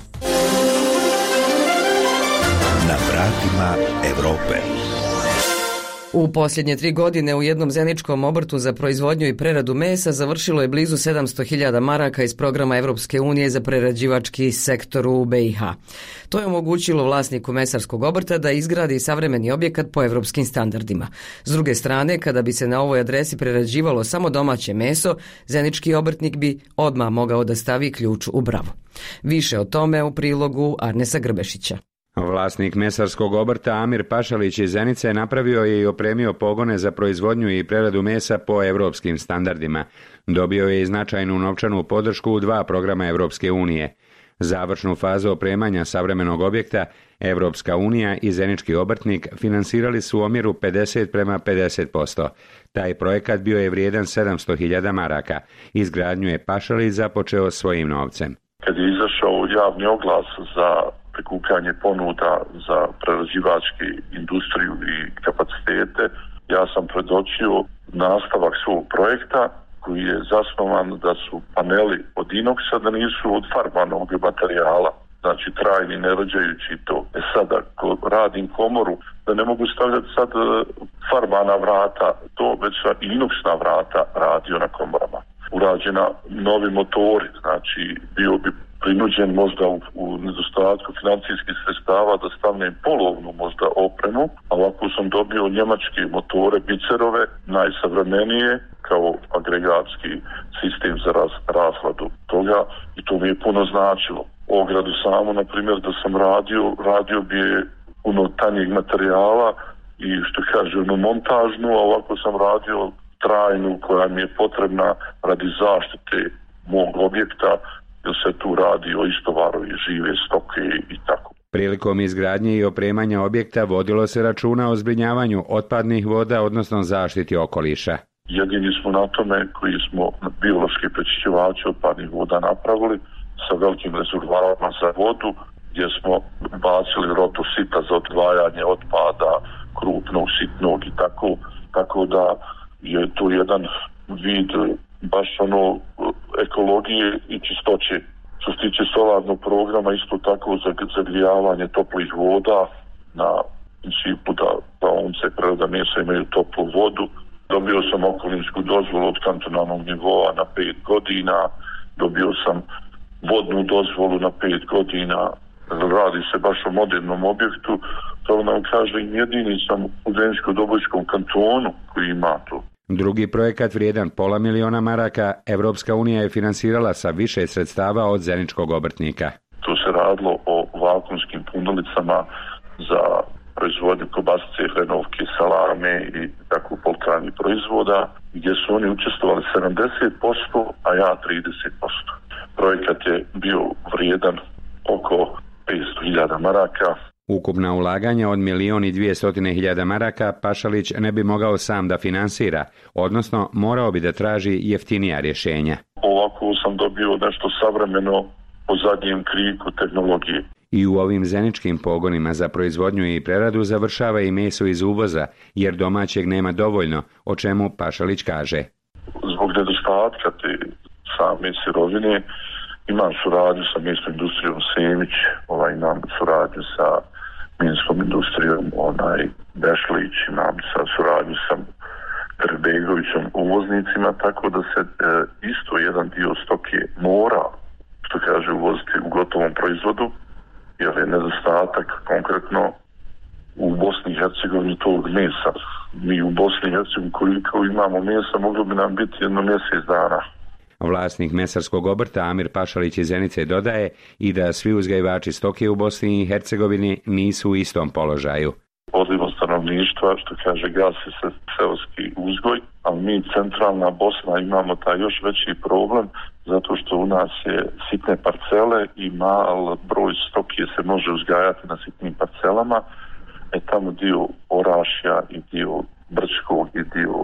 Speaker 10: Na vratima Evrope.
Speaker 21: U posljednje tri godine u jednom zeničkom obrtu za proizvodnju i preradu mesa završilo je blizu sedamsto hiljada maraka iz programa Evropske unije za prerađivački sektor u B i H. To je omogućilo vlasniku mesarskog obrta da izgradi savremeni objekat po evropskim standardima. S druge strane, kada bi se na ovoj adresi prerađivalo samo domaće meso, zenički obrtnik bi odmah mogao da stavi ključ u bravu. Više o tome u prilogu Arnesa Grbešića.
Speaker 15: Vlasnik mesarskog obrta Amir Pašalić iz Zenice napravio je i opremio pogone za proizvodnju i preradu mesa po evropskim standardima. Dobio je i značajnu novčanu podršku u dva programa Evropske unije. Završnu fazu opremanja savremenog objekta Evropska unija i zenički obrtnik finansirali su u omjeru pedeset prema pedeset posto. Taj projekat bio je vrijedan sedamsto hiljada maraka. Izgradnju je Pašalić započeo svojim novcem.
Speaker 13: Kad je izašao javni oglas za prikupljanje ponuda za prerađivački industriju i kapacitete, ja sam predočio nastavak svog projekta koji je zasnovan da su paneli od inoksa, da nisu od farbanog materijala, znači trajni, ne rađajući to. E sada, ako radim komoru, da ne mogu stavljati sad farbana vrata, to već i inoksna vrata radio na komorama. Urađena novi motori, znači bio bi prinuđen možda u, u nedostatku financijskih sredstava da stavnem polovnu možda opremu, a ovako sam dobio njemačke motore, bicerove, najsavremenije, kao agregatski sistem za raz, razladu toga i to mi je puno značilo. Ogradu samo, na primjer, da sam radio, radio bi je puno tanjeg materijala i što kaže, ono montažnu, a ovako sam radio trajnu koja mi je potrebna radi zaštite mog objekta jer se tu radi o istovaru i žive stoke i tako.
Speaker 15: Prilikom izgradnje i opremanja objekta vodilo se računa o zbrinjavanju otpadnih voda, odnosno zaštiti okoliša.
Speaker 13: Jedini smo na tome koji smo biološki prečišćivači otpadnih voda napravili sa velikim rezervoarima za vodu, gdje smo bacili rotu sita za odvajanje otpada, krupnog, sitnog i tako, tako da je to jedan vid baš ono ekologije i čistoće. Što se tiče solarnog programa, isto tako za zagrijavanje toplih voda na principu da praomce prerada mesa imaju toplu vodu. Dobio sam okolinsku dozvolu od kantonalnog nivoa na pet godina, dobio sam vodnu dozvolu na pet godina, radi se baš o modernom objektu, to nam kažem jedini sam u Zeničko-Dobojskom kantonu koji ima to.
Speaker 15: Drugi projekat vrijedan pola miliona maraka Evropska unija je finansirala sa više sredstava od Zeničkog obrtnika.
Speaker 13: Tu se radilo o vakuumskim pundulicama za proizvodnju kobasice, hrenovke, salame i tako poltrani proizvoda, gdje su oni učestvovali sedamdeset posto, a ja trideset posto. Projekat je bio vrijedan oko petsto hiljada maraka.
Speaker 15: Ukupna ulaganja od milion i dvjesto hiljada maraka Pašalić ne bi mogao sam da finansira, odnosno morao bi da traži jeftinija rješenja.
Speaker 13: Ovako sam dobio nešto savremeno po zadnjem kriku tehnologije.
Speaker 15: I u ovim zeničkim pogonima za proizvodnju i preradu završava i meso iz uvoza, jer domaćeg nema dovoljno, o čemu Pašalić kaže.
Speaker 13: Zbog nedostatka te same sirovine imam suradnju sa mesnom industrijom Semić, ovaj, imam suradnju sa minskom industrijom onaj Bešlić, imam sa suradnju sa Trbegovićom uvoznicima, tako da se e, isto jedan dio stoke mora, što kaže, uvoziti u gotovom proizvodu, jer je nedostatak konkretno u Bosni i Hercegovini tog mesa. Mi u Bosni i Hercegovini koliko imamo mesa, moglo bi nam biti jedno mjesec dana.
Speaker 15: Vlasnik mesarskog obrta Amir Pašalić iz Zenice dodaje i da svi uzgajivači stoke u Bosni i Hercegovini nisu u istom položaju.
Speaker 13: Odlivom stanovništva, što kaže, gasi se seoski uzgoj, ali mi centralna Bosna imamo taj još veći problem zato što u nas je sitne parcele i mal broj stoke se može uzgajati na sitnim parcelama. E tamo dio Orašja i dio Brčkog i dio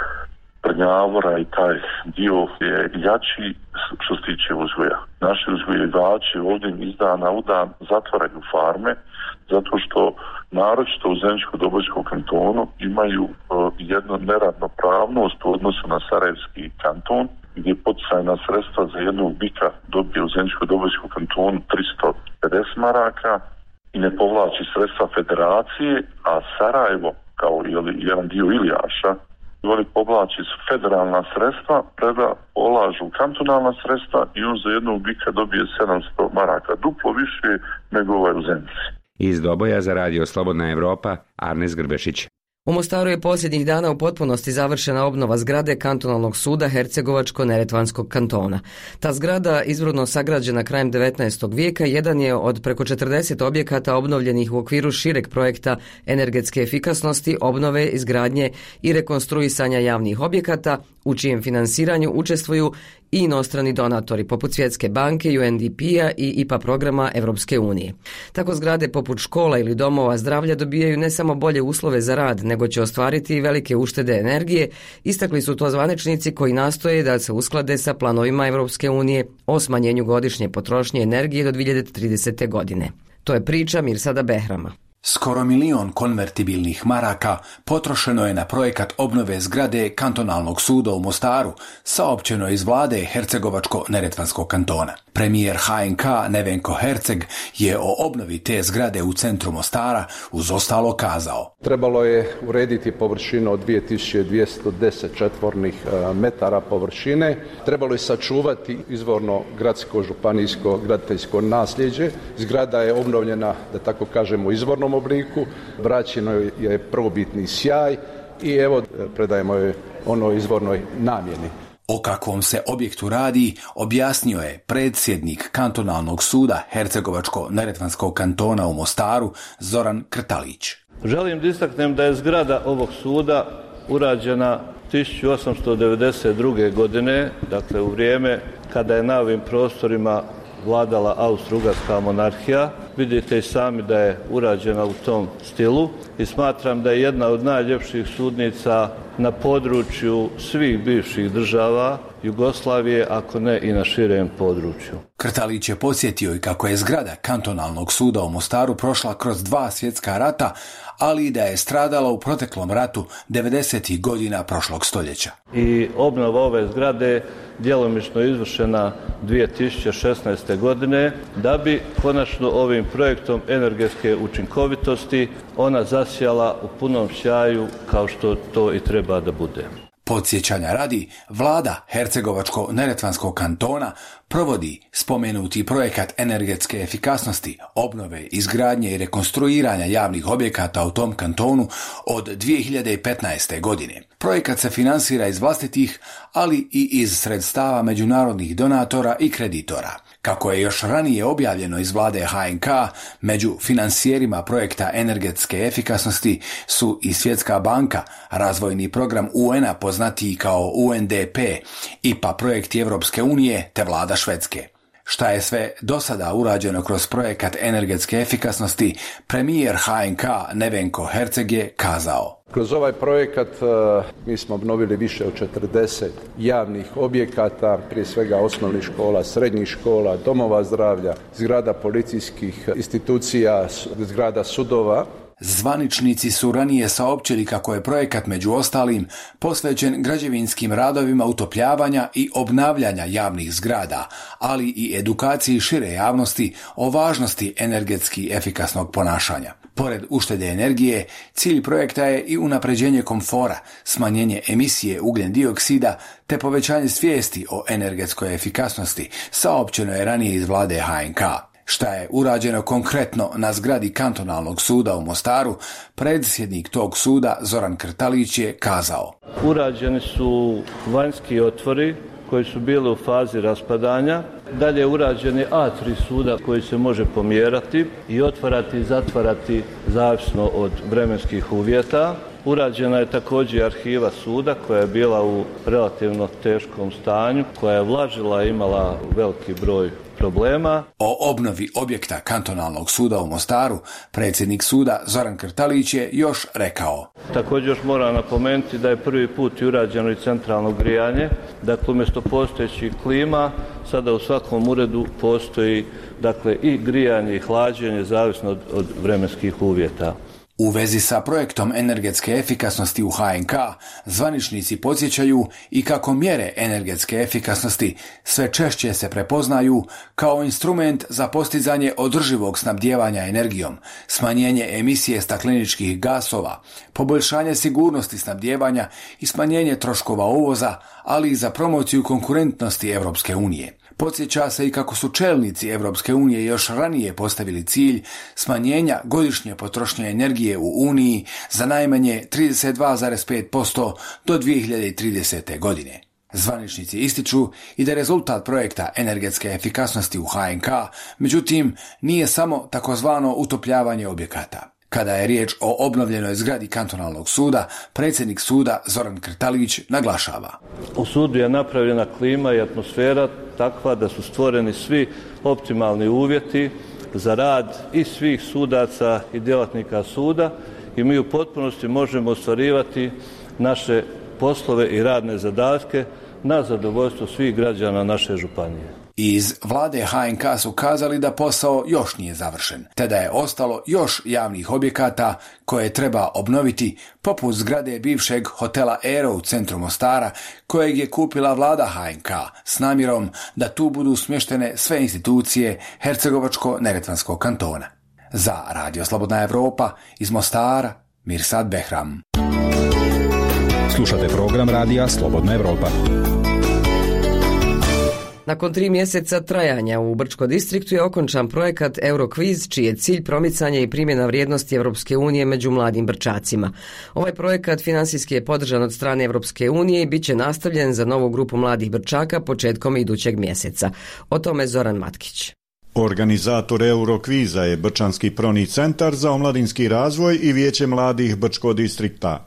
Speaker 13: Prnjavora i taj dio je jači što se tiče uzgoja. Naši uzgojivači ovdje iz dana u dan zatvaraju farme zato što naročito u Zeničko-Dobojskom kantonu imaju uh, jednu neravnopravnost u odnosu na Sarajevski kanton, gdje poticajna sredstva za jednog bika dobije u Zeničko-Dobojskom kantonu tristo pedeset maraka i ne povlači sredstva federacije, a Sarajevo, kao jedan dio Ilijaša, oni povlači federalna sredstva, preda polažu kantonalna sredstva i on za jednog bika dobije sedamsto maraka, duplo više nego ovaj u Zenici.
Speaker 15: Iz Doboja za radio Slobodna Evropa, Arnes Grbešić.
Speaker 21: U Mostaru je posljednjih dana u potpunosti završena obnova zgrade kantonalnog suda Hercegovačko-Neretvanskog kantona. Ta zgrada, izvorno sagrađena krajem devetnaestog vijeka, jedan je od preko četrdeset objekata obnovljenih u okviru šireg projekta energetske efikasnosti, obnove, izgradnje i rekonstruisanja javnih objekata, u čijem finansiranju učestvuju i inostrani donatori poput Svjetske banke, U N D P-a i I P A programa Evropske unije. Tako zgrade poput škola ili domova zdravlja dobijaju ne samo bolje uslove za rad, nego će ostvariti i velike uštede energije, istakli su to zvaničnici koji nastoje da se usklade sa planovima Evropske unije o smanjenju godišnje potrošnje energije do dvije hiljade tridesete. godine. To je priča Mirsada Behrama.
Speaker 3: Skoro milion konvertibilnih maraka potrošeno je na projekat obnove zgrade kantonalnog suda u Mostaru, saopćeno iz vlade Hercegovačko-Neretvanskog kantona. Premijer H N K Nevenko Herceg je o obnovi te zgrade u centru Mostara uz ostalo kazao.
Speaker 16: Trebalo je urediti površinu od dvije tisuće dvjesto deset četvornih metara površine. Trebalo je sačuvati izvorno gradsko, županijsko, graditeljsko nasljeđe. Zgrada je obnovljena, da tako kažemo, u izvornom obliku, vraćeno je prvobitni sjaj i evo predajemo je onoj izvornoj namjeni.
Speaker 3: O kakvom se objektu radi, objasnio je predsjednik kantonalnog suda Hercegovačko-Neretvanskog kantona u Mostaru Zoran Krtalić.
Speaker 17: Želim da istaknem da je zgrada ovog suda urađena
Speaker 4: tisuću osamsto devedeset druge. godine, dakle u vrijeme kada je na ovim prostorima vladala Austro-Ugarska monarhija. Vidite i sami da je urađena u tom stilu i smatram da je jedna od najljepših sudnica na području svih bivših država Jugoslavije, ako ne i na širem području.
Speaker 3: Krtalić je podsjetio i kako je zgrada kantonalnog suda u Mostaru prošla kroz dva svjetska rata, ali i da je stradala u proteklom ratu devedesetih godina prošlog stoljeća.
Speaker 4: I obnova ove zgrade djelomično izvršena dvije tisuće šesnaeste. godine, da bi konačno ovim projektom energetske učinkovitosti ona zasjala u punom sjaju kao što to i treba da bude.
Speaker 3: Podsjećanja radi, vlada Hercegovačko-neretvanskog kantona provodi spomenuti projekat energetske efikasnosti, obnove, izgradnje i rekonstruiranja javnih objekata u tom kantonu od dvije hiljade petnaeste. godine. Projekat se finansira iz vlastitih, ali i iz sredstava međunarodnih donatora i kreditora. Kako je još ranije objavljeno iz vlade H N K, među finansijerima projekta energetske efikasnosti su i Svjetska banka, razvojni program U N-a poznatiji kao U N D P, I P A projekti Evropske unije te vlada Švedske. Šta je sve do sada urađeno kroz projekat energetske efikasnosti, premijer H N K Nevenko Herceg je kazao.
Speaker 16: Kroz ovaj projekat mi smo obnovili više od četrdeset javnih objekata, prije svega osnovnih škola, srednjih škola, domova zdravlja, zgrada policijskih institucija, zgrada sudova.
Speaker 3: Zvaničnici su ranije saopćili kako je projekat među ostalim posvećen građevinskim radovima utopljavanja i obnavljanja javnih zgrada, ali i edukaciji šire javnosti o važnosti energetski efikasnog ponašanja. Pored uštede energije, cilj projekta je i unapređenje komfora, smanjenje emisije ugljen dioksida te povećanje svijesti o energetskoj efikasnosti, saopćeno je ranije iz vlade H N K. Šta je urađeno konkretno na zgradi kantonalnog suda u Mostaru, predsjednik tog suda Zoran Krtalić je kazao.
Speaker 4: Urađeni su vanjski otvori koji su bili u fazi raspadanja. Dalje je urađen je atrij suda koji se može pomjerati i otvarati i zatvarati zavisno od vremenskih uvjeta. Urađena je također arhiva suda koja je bila u relativno teškom stanju, koja je vlažila i imala veliki broj problema.
Speaker 3: O obnovi objekta kantonalnog suda u Mostaru predsjednik suda Zoran Krtalić je još rekao.
Speaker 4: Također još moram napomenuti da je prvi put i urađeno i centralno grijanje. Dakle, umjesto postojećih klima, sada u svakom uredu postoji dakle, i grijanje i hlađenje, zavisno od, od vremenskih uvjeta.
Speaker 3: U vezi sa projektom energetske efikasnosti u H N K, zvaničnici podsjećaju i kako mjere energetske efikasnosti sve češće se prepoznaju kao instrument za postizanje održivog snabdijevanja energijom, smanjenje emisije stakleničkih gasova, poboljšanje sigurnosti snabdijevanja i smanjenje troškova uvoza, ali i za promociju konkurentnosti Evropske unije. Podsjeća se i kako su čelnici Evropske unije još ranije postavili cilj smanjenja godišnje potrošnje energije u Uniji za najmanje trideset dva zarez pet posto do dvije hiljade tridesete. godine. Zvaničnici ističu i da rezultat projekta energetske efikasnosti u H N K, međutim, nije samo takozvano utopljavanje objekata. Kada je riječ o obnovljenoj zgradi kantonalnog suda, predsjednik suda Zoran Krtalić naglašava.
Speaker 4: U sudu je napravljena klima i atmosfera takva da su stvoreni svi optimalni uvjeti za rad i svih sudaca i djelatnika suda i mi u potpunosti možemo ostvarivati naše poslove i radne zadatke na zadovoljstvo svih građana naše županije.
Speaker 3: Iz vlade H N K su kazali da posao još nije završen, te da je ostalo još javnih objekata koje treba obnoviti, poput zgrade bivšeg hotela Aero u centru Mostara, kojeg je kupila vlada H N K s namjerom da tu budu smještene sve institucije Hercegovačko-neretvanskog kantona. Za Radio Slobodna Evropa iz Mostara, Mirsad Behram.
Speaker 17: Slušate program Radija Slobodna Evropa.
Speaker 21: Nakon tri mjeseca trajanja u Brčko distriktu je okončan projekat Eurokviz, čiji je cilj promicanje i primjena vrijednosti Evropske unije među mladim Brčacima. Ovaj projekat finansijski je podržan od strane Evropske unije i bit će nastavljen za novu grupu mladih Brčaka početkom idućeg mjeseca. O tome Zoran Matkić.
Speaker 18: Organizator Eurokviza je Brčanski proni centar za omladinski razvoj i Vijeće mladih Brčko distrikta.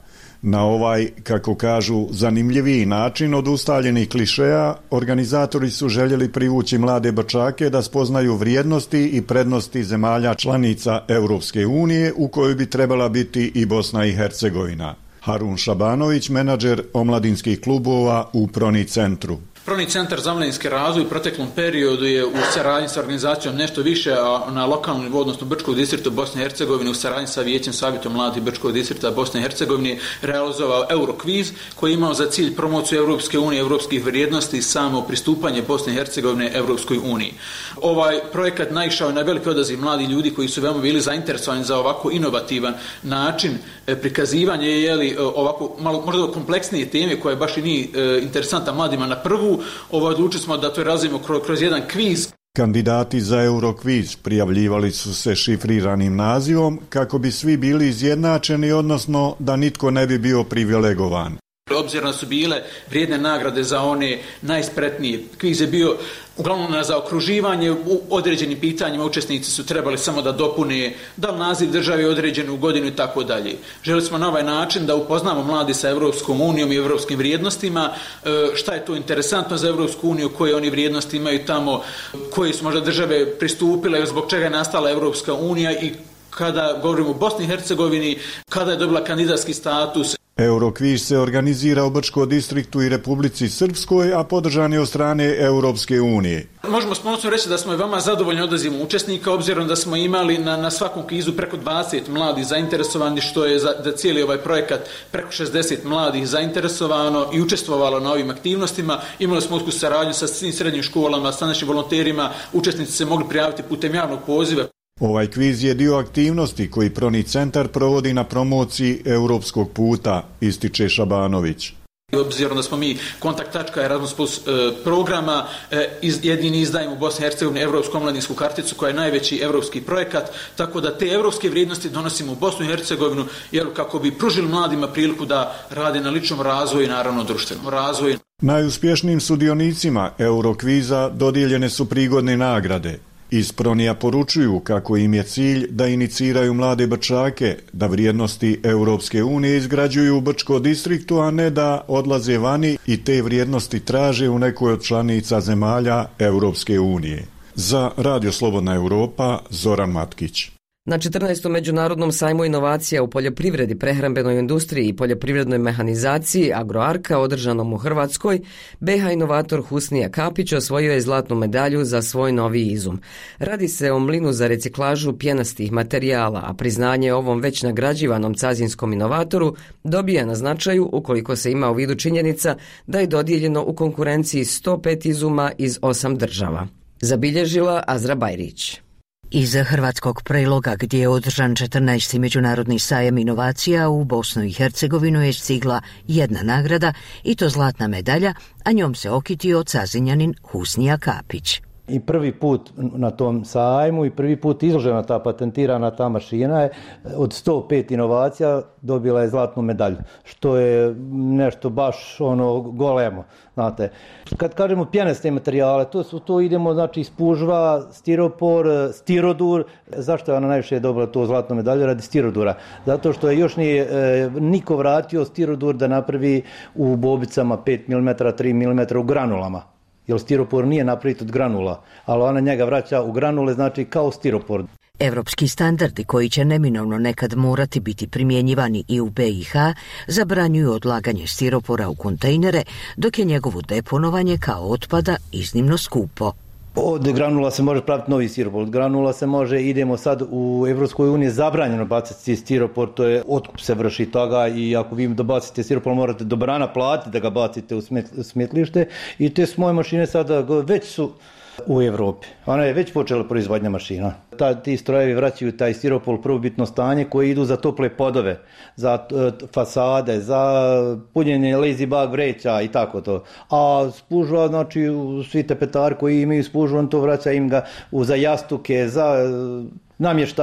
Speaker 18: Na ovaj, kako kažu, zanimljiviji način od ustaljenih klišeja, organizatori su željeli privući mlade Bačake da spoznaju vrijednosti i prednosti zemalja članica Europske unije u kojoj bi trebala biti i Bosna i Hercegovina. Harun Šabanović, menadžer omladinskih klubova u Proni centru.
Speaker 12: Proni centar za omladinski razvoj u proteklom periodu je u saradnji sa organizacijom Nešto više, a na lokalnom nivou, odnosno Brčkog distrikta Bosne i Hercegovine, u saradnji sa Vijećem savjetom mladih Brčkog distrikta Bosne i Hercegovine realizovao Eurokviz koji je imao za cilj promociju Europske unije, europskih vrijednosti i samo pristupanje Bosne i Hercegovine Europskoj uniji. Ovaj projekat naišao je na veliki odaziv mladih ljudi koji su veoma bili zainteresovani za ovako inovativan način prikazivanja, jeli, ovako malo možda kompleksnije teme koja baš i nije interesantna mladima na prvu. Ovo odlučili smo da to razvijemo kroz, kroz jedan kviz.
Speaker 18: Kandidati za Eurokviz prijavljivali su se šifriranim nazivom kako bi svi bili izjednačeni, odnosno da nitko ne bi bio privilegovan.
Speaker 12: Obzirom su bile vrijedne nagrade za one najspretnije. Kviz je bio uglavnom na zaokruživanje u određenim pitanjima. Učesnici su trebali samo da dopune da li naziv države određen u godinu i tako dalje. Želi smo na ovaj način da upoznamo mladi sa Europskom unijom i europskim vrijednostima, šta je to interesantno za Europsku uniju, koje oni vrijednosti imaju tamo, koje su možda države pristupile, zbog čega je nastala Europska unija i kada govorimo o Bosni i Hercegovini, kada je dobila kandidatski status.
Speaker 18: Eurokviz se organizira u Brčkom distriktu i Republici Srpskoj, a podržan je od strane Europske unije.
Speaker 12: Možemo s ponosom reći da smo i vama zadovoljni odazivom učesnika, obzirom da smo imali na, na svakom kvizu preko dvadeset mladih zainteresovani, što je za, da cijeli ovaj projekat preko šezdeset mladih zainteresovano i učestvovalo na ovim aktivnostima. Imali smo usku saradnju sa svim srednjim školama, sa našim volonterima, učesnici se mogli prijaviti putem javnog poziva.
Speaker 18: Ovaj kviz je dio aktivnosti koji Proni centar provodi na promociji europskog puta, ističe Šabanović.
Speaker 12: Obzirom da smo mi kontakt tačka Erasmus Plus programa, jedini izdajemo u Bosni i Hercegovini evropsku omladinsku karticu koja je najveći evropski projekat, tako da te evropske vrijednosti donosimo u Bosnu i Hercegovinu jer kako bi pružili mladima priliku da rade na ličnom razvoju i naravno društvenom razvoju.
Speaker 18: Najuspješnijim sudionicima Eurokviza dodijeljene su prigodne nagrade. Iz Pronija poručuju kako im je cilj da iniciraju mlade Bačake, da vrijednosti Europske unije izgrađuju u Brčkom distriktu, a ne da odlaze vani i te vrijednosti traže u nekoj od članica zemalja Europske unije. Za Radio Slobodna Europa, Zoran Matkić.
Speaker 21: Na četrnaestom međunarodnom sajmu inovacija u poljoprivredi, prehrambenoj industriji i poljoprivrednoj mehanizaciji Agroarka održanom u Hrvatskoj, be ha inovator Husnija Kapić osvojio je zlatnu medalju za svoj novi izum. Radi se o mlinu za reciklažu pjenastih materijala, a priznanje ovom već nagrađivanom cazinskom inovatoru dobija na značaju ukoliko se ima u vidu činjenica da je dodijeljeno u konkurenciji sto pet izuma iz osam država. Zabilježila Azra Bajrić.
Speaker 2: Iza hrvatskog preloga gdje je održan četrnaesti međunarodni sajam inovacija u Bosnu i Hercegovinu je stigla jedna nagrada i to zlatna medalja, a njom se okitio cazinjanin Husnija Kapić.
Speaker 14: I prvi put na tom sajmu i prvi put izložena ta patentirana ta mašina je od sto pet inovacija dobila je zlatnu medalju, što je nešto baš ono golemo, znate. Kad kažemo pjenaste materijale, to su to idemo znači spužva, stiropor, stirodur. Zašto je ona najviše dobila to zlatnu medalju? Radi stirodura. Zato što je još nije e, niko vratio stirodur da napravi u bobicama pet milimetara, tri milimetra u granulama. Jer stiropor nije napravit od granula, ali ona njega vraća u granule, znači kao stiropor.
Speaker 2: Evropski standardi koji će neminovno nekad morati biti primjenjivani i u be i ha zabranjuju odlaganje stiropora u kontejnere, dok je njegovo deponovanje kao otpada iznimno skupo.
Speaker 14: Od granula se može praviti novi stiropor, od granula se može, idemo sad u Evropskoj uniji zabranjeno baciti stiropor, to je otkup se vrši toga i ako vi dobacite stiropor morate dobrana platiti da ga bacite u smetlište i te s moje mašine sada već su u Evropi. Ona je već počela proizvodnja mašina. Ta, ti strojevi vraćaju taj stiropor u prvobitno stanje koji idu za tople podove, za uh, fasade, za punjenje lazy bag vreća i tako to. A spužva, znači svi tepetari koji imaju spužvu, on to vraća im ga u, za jastuke, za uh, namještaj.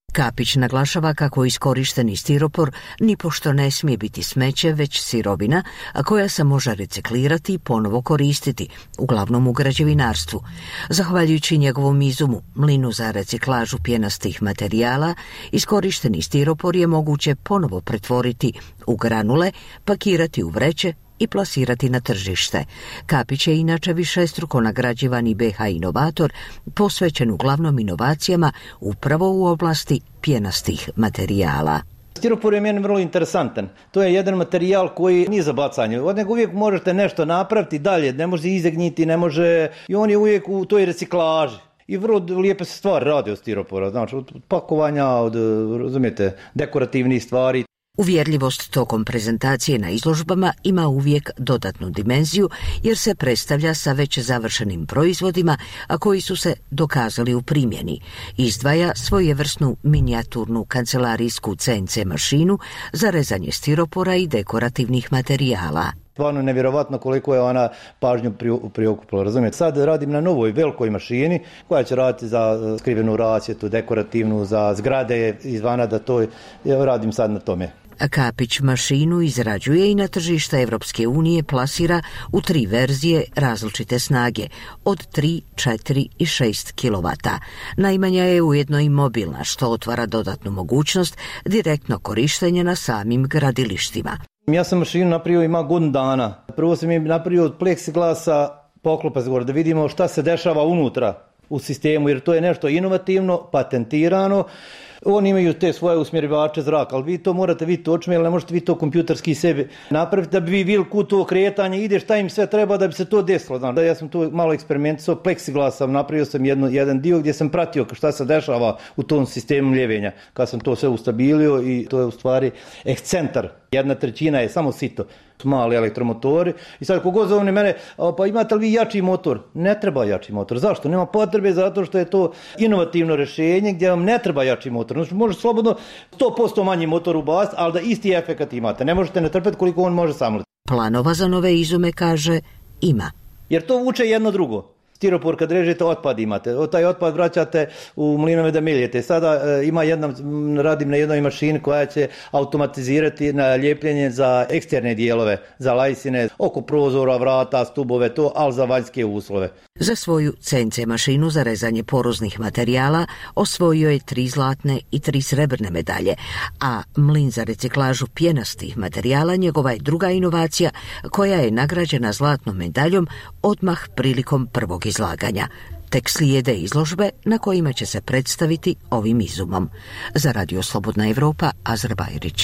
Speaker 2: Kapić naglašava kako iskorišteni stiropor nipošto ne smije biti smeće, već sirovina, a koja se može reciklirati i ponovo koristiti, uglavnom u građevinarstvu. Zahvaljujući njegovom izumu, mlinu za reciklažu pjenastih materijala, iskorišteni stiropor je moguće ponovo pretvoriti u granule, pakirati u vreće i plasirati na tržište. Kapić je inače višestruko nagrađivani be ha inovator, posvećen uglavnom inovacijama upravo u oblasti pjenastih materijala.
Speaker 14: Stiropor je meni vrlo interesantan. To je jedan materijal koji nije za bacanje. Od njega uvijek možete nešto napraviti dalje, ne može izegniti, ne može... I on je uvijek u toj reciklaži. I vrlo lijepe se stvari rade od stiropora, znači od pakovanja, od, razumijete, dekorativnih stvari.
Speaker 2: Uvjerljivost tokom prezentacije na izložbama ima uvijek dodatnu dimenziju jer se predstavlja sa već završenim proizvodima, a koji su se dokazali u primjeni. Izdvaja svojevrsnu minijaturnu kancelarijsku ce en ce mašinu za rezanje stiropora i dekorativnih materijala.
Speaker 14: Stvarno nevjerovatno koliko je ona pažnju priokupila, razumijete. Sad radim na novoj velikoj mašini koja će raditi za skrivenu rasvjetu, dekorativnu, za zgrade izvana, da to ja radim sad na tome.
Speaker 2: Kapić mašinu izrađuje i na tržište Evropske unije plasira u tri verzije različite snage, od tri, četiri i šest kilovata. Najmanja je ujedno i mobilna, što otvara dodatnu mogućnost direktno korištenja na samim gradilištima.
Speaker 14: Ja sam mašinu napravio ima godinu dana. Prvo sam je napravio od pleksiglasa poklopac gore, da vidimo šta se dešava unutra u sistemu, jer to je nešto inovativno, patentirano. Oni imaju te svoje usmjerivače zraka, ali vi to morate vidjeti očima, jer ne možete vi to kompjuterski sebi napraviti da bi vi vidjeli kud to kretanje ide, šta im sve treba da bi se to desilo. Znam, da ja sam tu malo eksperimentisao, pleksiglasom, napravio sam jedno, jedan dio gdje sam pratio šta se dešava u tom sistemu mljevenja. Kad sam to sve ustabilio i to je u stvari ekscentar. Jedna trećina je samo sito, mali elektromotori. I sad kogod zovne mene, pa imate li vi jači motor? Ne treba jači motor. Zašto? Nema potrebe, zato što je to inovativno rješenje gdje vam ne treba jači motor. Znači, možete slobodno sto posto manji motor ubaciti, ali da isti efekt imate. Ne možete ne trpeti koliko on može samliti.
Speaker 2: Planova za nove izume, kaže, ima.
Speaker 14: Jer to vuče jedno drugo. Stiropor kad režete, otpad imate. Taj otpad vraćate u mlinove da miljete. Sada e, ima jedna, radim na jednoj mašini koja će automatizirati na ljepljenje za eksterne dijelove, za lajsine, oko prozora, vrata, stubove, to, ali za vanjske uslove.
Speaker 2: Za svoju ce en ce mašinu za rezanje poroznih materijala osvojio je tri zlatne i tri srebrne medalje, a mlin za reciklažu pjenastih materijala njegova je druga inovacija koja je nagrađena zlatnom medaljom odmah prilikom prvog izlaganja. Tek slijede izložbe na kojima će se predstaviti ovim izumom. Za Radio Slobodna Evropa, Azra Bajrić.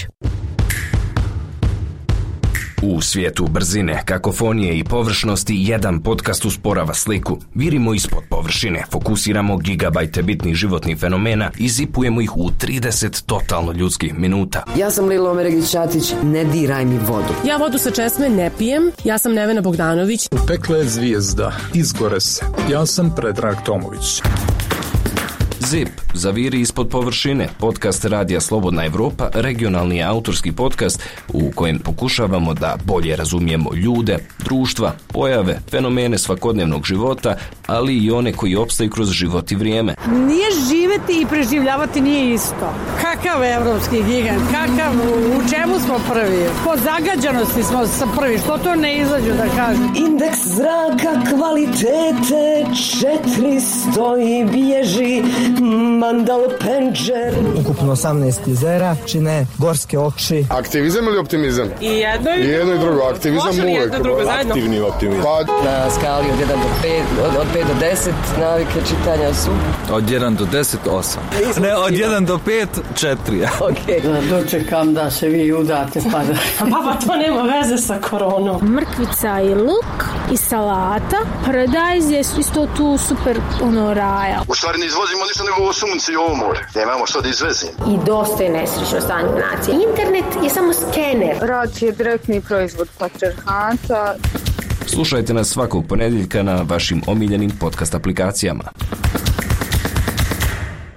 Speaker 6: U svijetu brzine, kakofonije i površnosti jedan podcast usporava sliku. Virimo ispod površine, fokusiramo gigabajte bitnih životnih fenomena i zipujemo ih u trideset totalno ljudskih minuta.
Speaker 19: Ja sam Lila Omeregić-Ćatić, ne diraj mi vodu.
Speaker 20: Ja vodu sa česme ne pijem, ja sam Nevena Bogdanović.
Speaker 22: Pekla je zvijezda, izgore se. Ja sam Predrag Tomović.
Speaker 6: Zip, zaviri ispod površine, podcast Radija Slobodna Evropa, regionalni autorski podcast u kojem pokušavamo da bolje razumijemo ljude, društva, pojave, fenomene svakodnevnog života, ali i one koji opstaju kroz život i vrijeme.
Speaker 23: Nije živeti i preživljavati nije isto. Kakav evropski gigant, kakav, u čemu smo prvi? Po zagađanosti smo prvi, što to ne izađu da kažem?
Speaker 19: Indeks zraka kvalitete četiristo i bježi Mandal Penđer.
Speaker 24: Ukupno osamnaest jezera čine gorske oči.
Speaker 25: Aktivizam ili optimizam?
Speaker 23: I jedno i,
Speaker 25: I, jedno i drugo. Aktivizam uvijek. Aktivni optimizam.
Speaker 19: Pa... Na skali od jedan do pet, od, od pet do deset navike čitanja su?
Speaker 28: Od jedan do deset, osam. Ne, od jedan do pet, četiri.
Speaker 23: Okay. Da dočekam da se vi udate pa da... Baba, to nema veze sa koronom.
Speaker 29: Mrkvica i luk i salata. Paradajz je isto tu super ono raja.
Speaker 25: U stvari ne izvozimo ništa nego ovo sunce i ovo more. Nemamo što da izvezimo.
Speaker 29: I dosta je nesrećno stanje nacije. Internet je samo skener.
Speaker 30: Rak je direktni proizvod patrijarhata.
Speaker 6: Slušajte nas svakog ponedjeljka na vašim omiljenim podcast aplikacijama.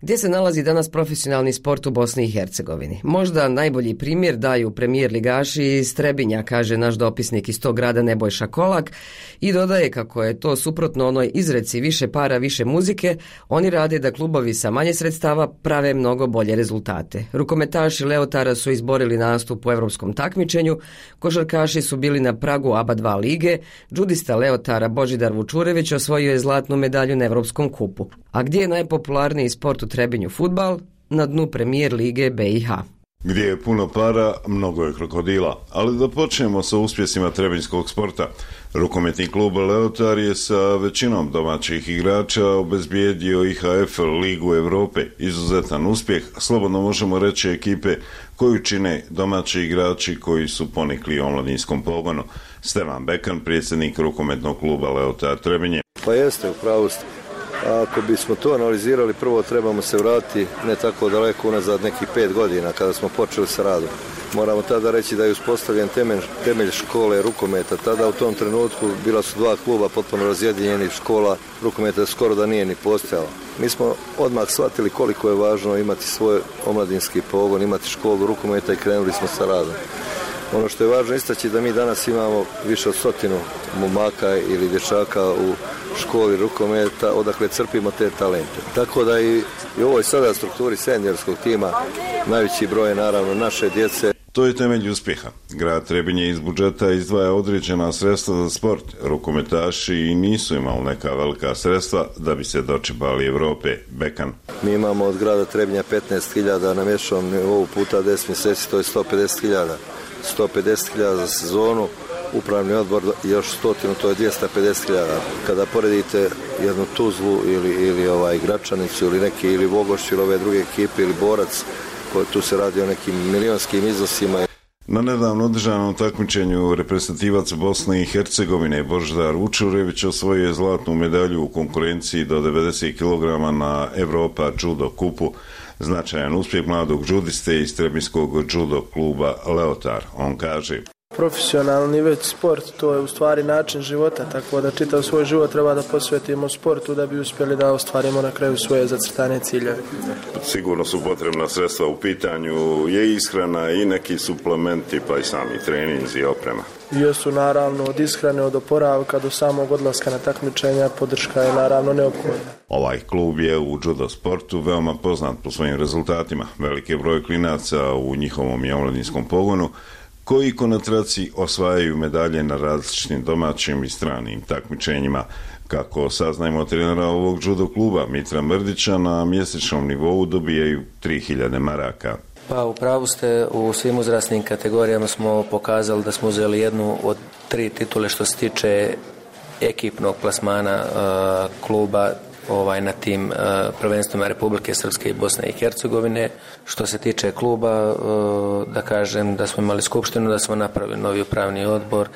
Speaker 21: Gdje se nalazi danas profesionalni sport u Bosni i Hercegovini? Možda najbolji primjer daju premijer ligaši iz Trebinja, kaže naš dopisnik iz tog grada Nebojša Kolak, i dodaje kako je to suprotno onoj izreci više para, više muzike. Oni rade da klubovi sa manje sredstava prave mnogo bolje rezultate. Rukometaši Leotara su izborili nastup u evropskom takmičenju, košarkaši su bili na pragu A B A dva lige, džudista Leotara Božidar Vučurević osvojio je zlatnu medalju na Evropskom kupu. A gdje je najpopularniji sport u Trebinju fudbal? Na dnu premijer lige B i H.
Speaker 1: Gdje je puno para, mnogo je krokodila. Ali da počnemo sa uspjesima trebinjskog sporta. Rukometni klub Leotar je sa većinom domaćih igrača obezbijedio I H F Ligu Europe. Izuzetan uspjeh, slobodno možemo reći, ekipe koju čine domaći igrači koji su ponikli u omladinskom pogonu. Stevan Bekan, predsjednik rukometnog kluba Leotar Trebinje.
Speaker 5: Pa jeste, u pravu ste. Ako bismo to analizirali, prvo trebamo se vratiti ne tako daleko unazad, nekih pet godina kada smo počeli sa radom. Moramo tada reći da je uspostavljen temelj, temelj škole rukometa. Tada u tom trenutku bila su dva kluba potpuno razjedinjenih, škola rukometa skoro da nije ni postojala. Mi smo odmah shvatili koliko je važno imati svoj omladinski pogon, imati školu rukometa i krenuli smo sa radom. Ono što je važno istaći da mi danas imamo više od stotinu momaka ili dječaka u školi rukometa, odakle crpimo te talente. Tako da i, i u ovoj sada strukturi seniorskog tima najveći broj je naravno naše djece.
Speaker 1: To je temelj uspjeha. Grad Trebinje iz budžeta izdvaja određena sredstva za sport. Rukometaši nisu imali neka velika sredstva da bi se dočepali Europe. Bekan.
Speaker 5: Mi imamo od grada Trebinja petnaest hiljada na mjesečnom nivou puta deset mjeseci, to je sto pedeset hiljada. sto pedeset hiljada za sezonu, upravni odbor još stotinu, to je dvjesto pedeset hiljada. Kada poredite jednu Tuzlu ili, ili ovaj Gračanicu ili neki ili Vogoš ili ove druge ekipe ili Borac, koji tu se radi o nekim milionskim iznosima.
Speaker 1: Na nedavno održanom takmičenju reprezentativac Bosne i Hercegovine Božidar Vučurević osvojio je zlatnu medalju u konkurenciji do devedeset kilograma na Europa Judo kupu. Značajan uspjeh mladog džudiste iz trebinjskog judo kluba Leotar. On kaže:
Speaker 7: profesionalni već sport, to je u stvari način života, tako da čitav svoj život treba da posvetimo sportu da bi uspjeli da ostvarimo na kraju svoje zacrtane ciljeve.
Speaker 1: Sigurno su potrebna sredstva u pitanju, je ishrana i neki suplementi, pa i sami treninzi i oprema.
Speaker 7: Jesu naravno od ishrane, od oporavka do samog odlaska na takmičenja, podrška je naravno neophodna.
Speaker 1: Ovaj klub je u judo sportu veoma poznat po svojim rezultatima. Veliki broj klinaca u njihovom i omladinskom pogonu koji konatraci osvajaju medalje na različitim domaćim i stranim takmičenjima. Kako saznajemo trenera ovog judo kluba Mitra Mrdića, na mjesečnom nivou dobijaju tri hiljade maraka.
Speaker 8: Pa u pravu ste, u svim uzrasnim kategorijama smo pokazali da smo uzeli jednu od tri titule što se tiče ekipnog plasmana uh, kluba ovaj, na tim uh, prvenstvima Republike Srpske i Bosne i Hercegovine. Što se tiče kluba, uh, da kažem da smo imali skupštinu, da smo napravili novi upravni odbor,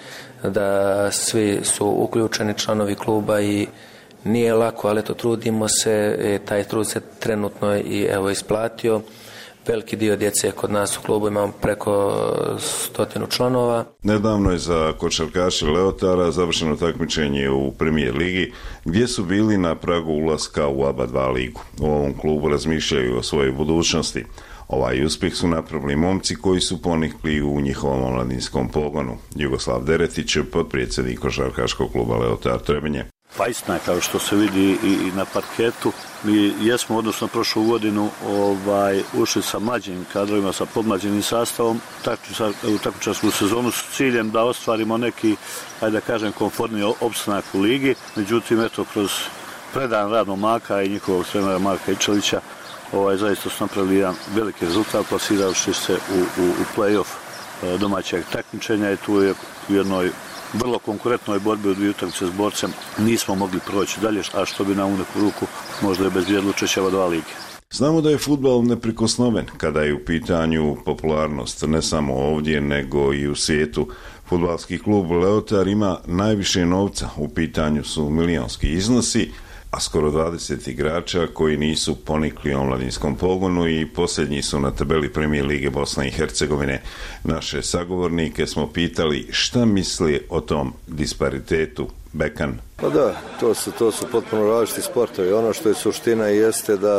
Speaker 8: da svi su uključeni članovi kluba i nije lako, ali to trudimo se, e, taj trud se trenutno i evo isplatio. Veliki dio djece kod nas u klubu, imamo preko stotinu članova.
Speaker 1: Nedavno je za košarkaše Leotara završeno takmičenje u premijer ligi, gdje su bili na pragu ulaska u A B A dva ligu. U ovom klubu razmišljaju o svojoj budućnosti. Ovaj uspjeh su napravili momci koji su ponikli u njihovom omladinskom pogonu. Jugoslav Deretić, potpredsjednik košarkaškog kluba Leotar Trebinje.
Speaker 9: Pa istina, kao što se vidi i, i na parketu, mi jesmo odnosno prošlu godinu ovaj, ušli sa mlađim kadrovima, sa podmlađenim sastavom u takmičarsku sezonu s ciljem da ostvarimo neki, ajde da kažem, komfortni opstanak u ligi. Međutim, eto, kroz predan rad momaka i njihovog trenera Marka Ičelića, ovaj, zaista su napravili jedan veliki rezultat, plasiravši se u, u, u play-off domaćeg takmičenja i tu je u jednoj vrlo konkurentnoj borbi u dvije utakmice s Borcem nismo mogli proći dalje, a što bi nam u neku ruku možda je obezbijedilo učešće ove dva lige.
Speaker 1: Znamo da je fudbal neprikosnoven kada je u pitanju popularnost, ne samo ovdje nego i u svijetu. Fudbalski klub Leotar ima najviše novca, u pitanju su milionski iznosi, a skoro dvadeset igrača koji nisu ponikli u omladinskom pogonu i posljednji su na tabeli premijer lige Bosne i Hercegovine. Naše sagovornike smo pitali šta misli o tom disparitetu. Bekan.
Speaker 5: Pa da, to su, to su potpuno različiti sportovi. Ono što je suština jeste da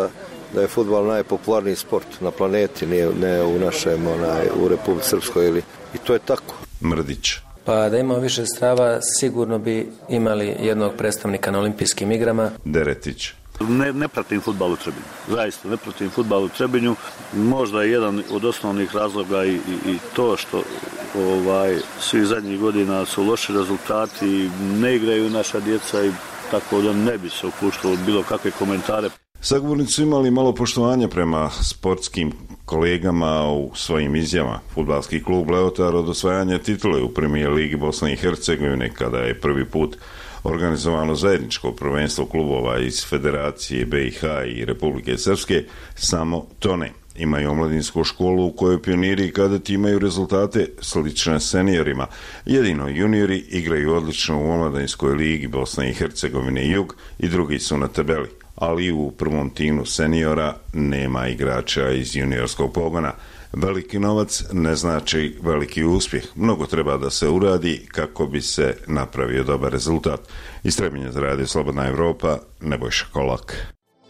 Speaker 5: da je fudbal najpopularniji sport na planeti, nije, ne u našem, onaj, u Republici Srpskoj ili, i to je tako.
Speaker 1: Mrdić.
Speaker 8: Pa da imamo više sredstava, sigurno bi imali jednog predstavnika na olimpijskim igrama.
Speaker 1: Deretić.
Speaker 9: Ne, ne pratim fudbal u Trebinju, zaista ne pratim fudbal u Trebinju. Možda je jedan od osnovnih razloga i, i, i to što ovaj, svi zadnjih godina su loši rezultati, ne igraju naša djeca i tako da ne bi se upuštao od bilo kakve komentare.
Speaker 1: Sagovornici su imali malo poštovanja prema sportskim kolegama u svojim izjavama. Fudbalski klub Leotar od osvajanja titule u Premijer Ligi Bosne i Hercegovine, kada je prvi put organizovano zajedničko prvenstvo klubova iz Federacije B i H i Republike Srpske, samo tone. Imaju omladinsku školu u kojoj pioniri i kadeti imaju rezultate slične seniorima. Jedino juniori igraju odlično u omladinskoj ligi Bosne i Hercegovine Jug i drugi su na tabeli. Ali u prvom timu seniora nema igrača iz juniorskog pogona. Veliki novac ne znači veliki uspjeh. Mnogo treba da se uradi kako bi se napravio dobar rezultat. Iz Trebinja za Radio Slobodna Evropa, Nebojša Kolak.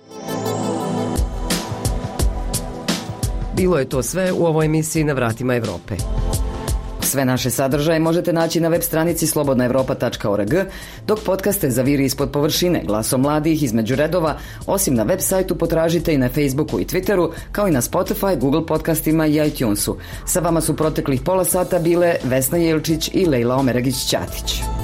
Speaker 21: Bilo je to sve u ovoj emisiji Na vratima Evrope. Sve naše sadržaje možete naći na web stranici slobodna evropa tačka org, dok podcaste Zaviri ispod površine, Glasom mladih, Između redova, osim na web sajtu potražite i na Facebooku i Twitteru, kao i na Spotify, Google podcastima i iTunesu. Sa vama su proteklih pola sata bile Vesna Jelčić i Lejla Omeragić-Ćatić.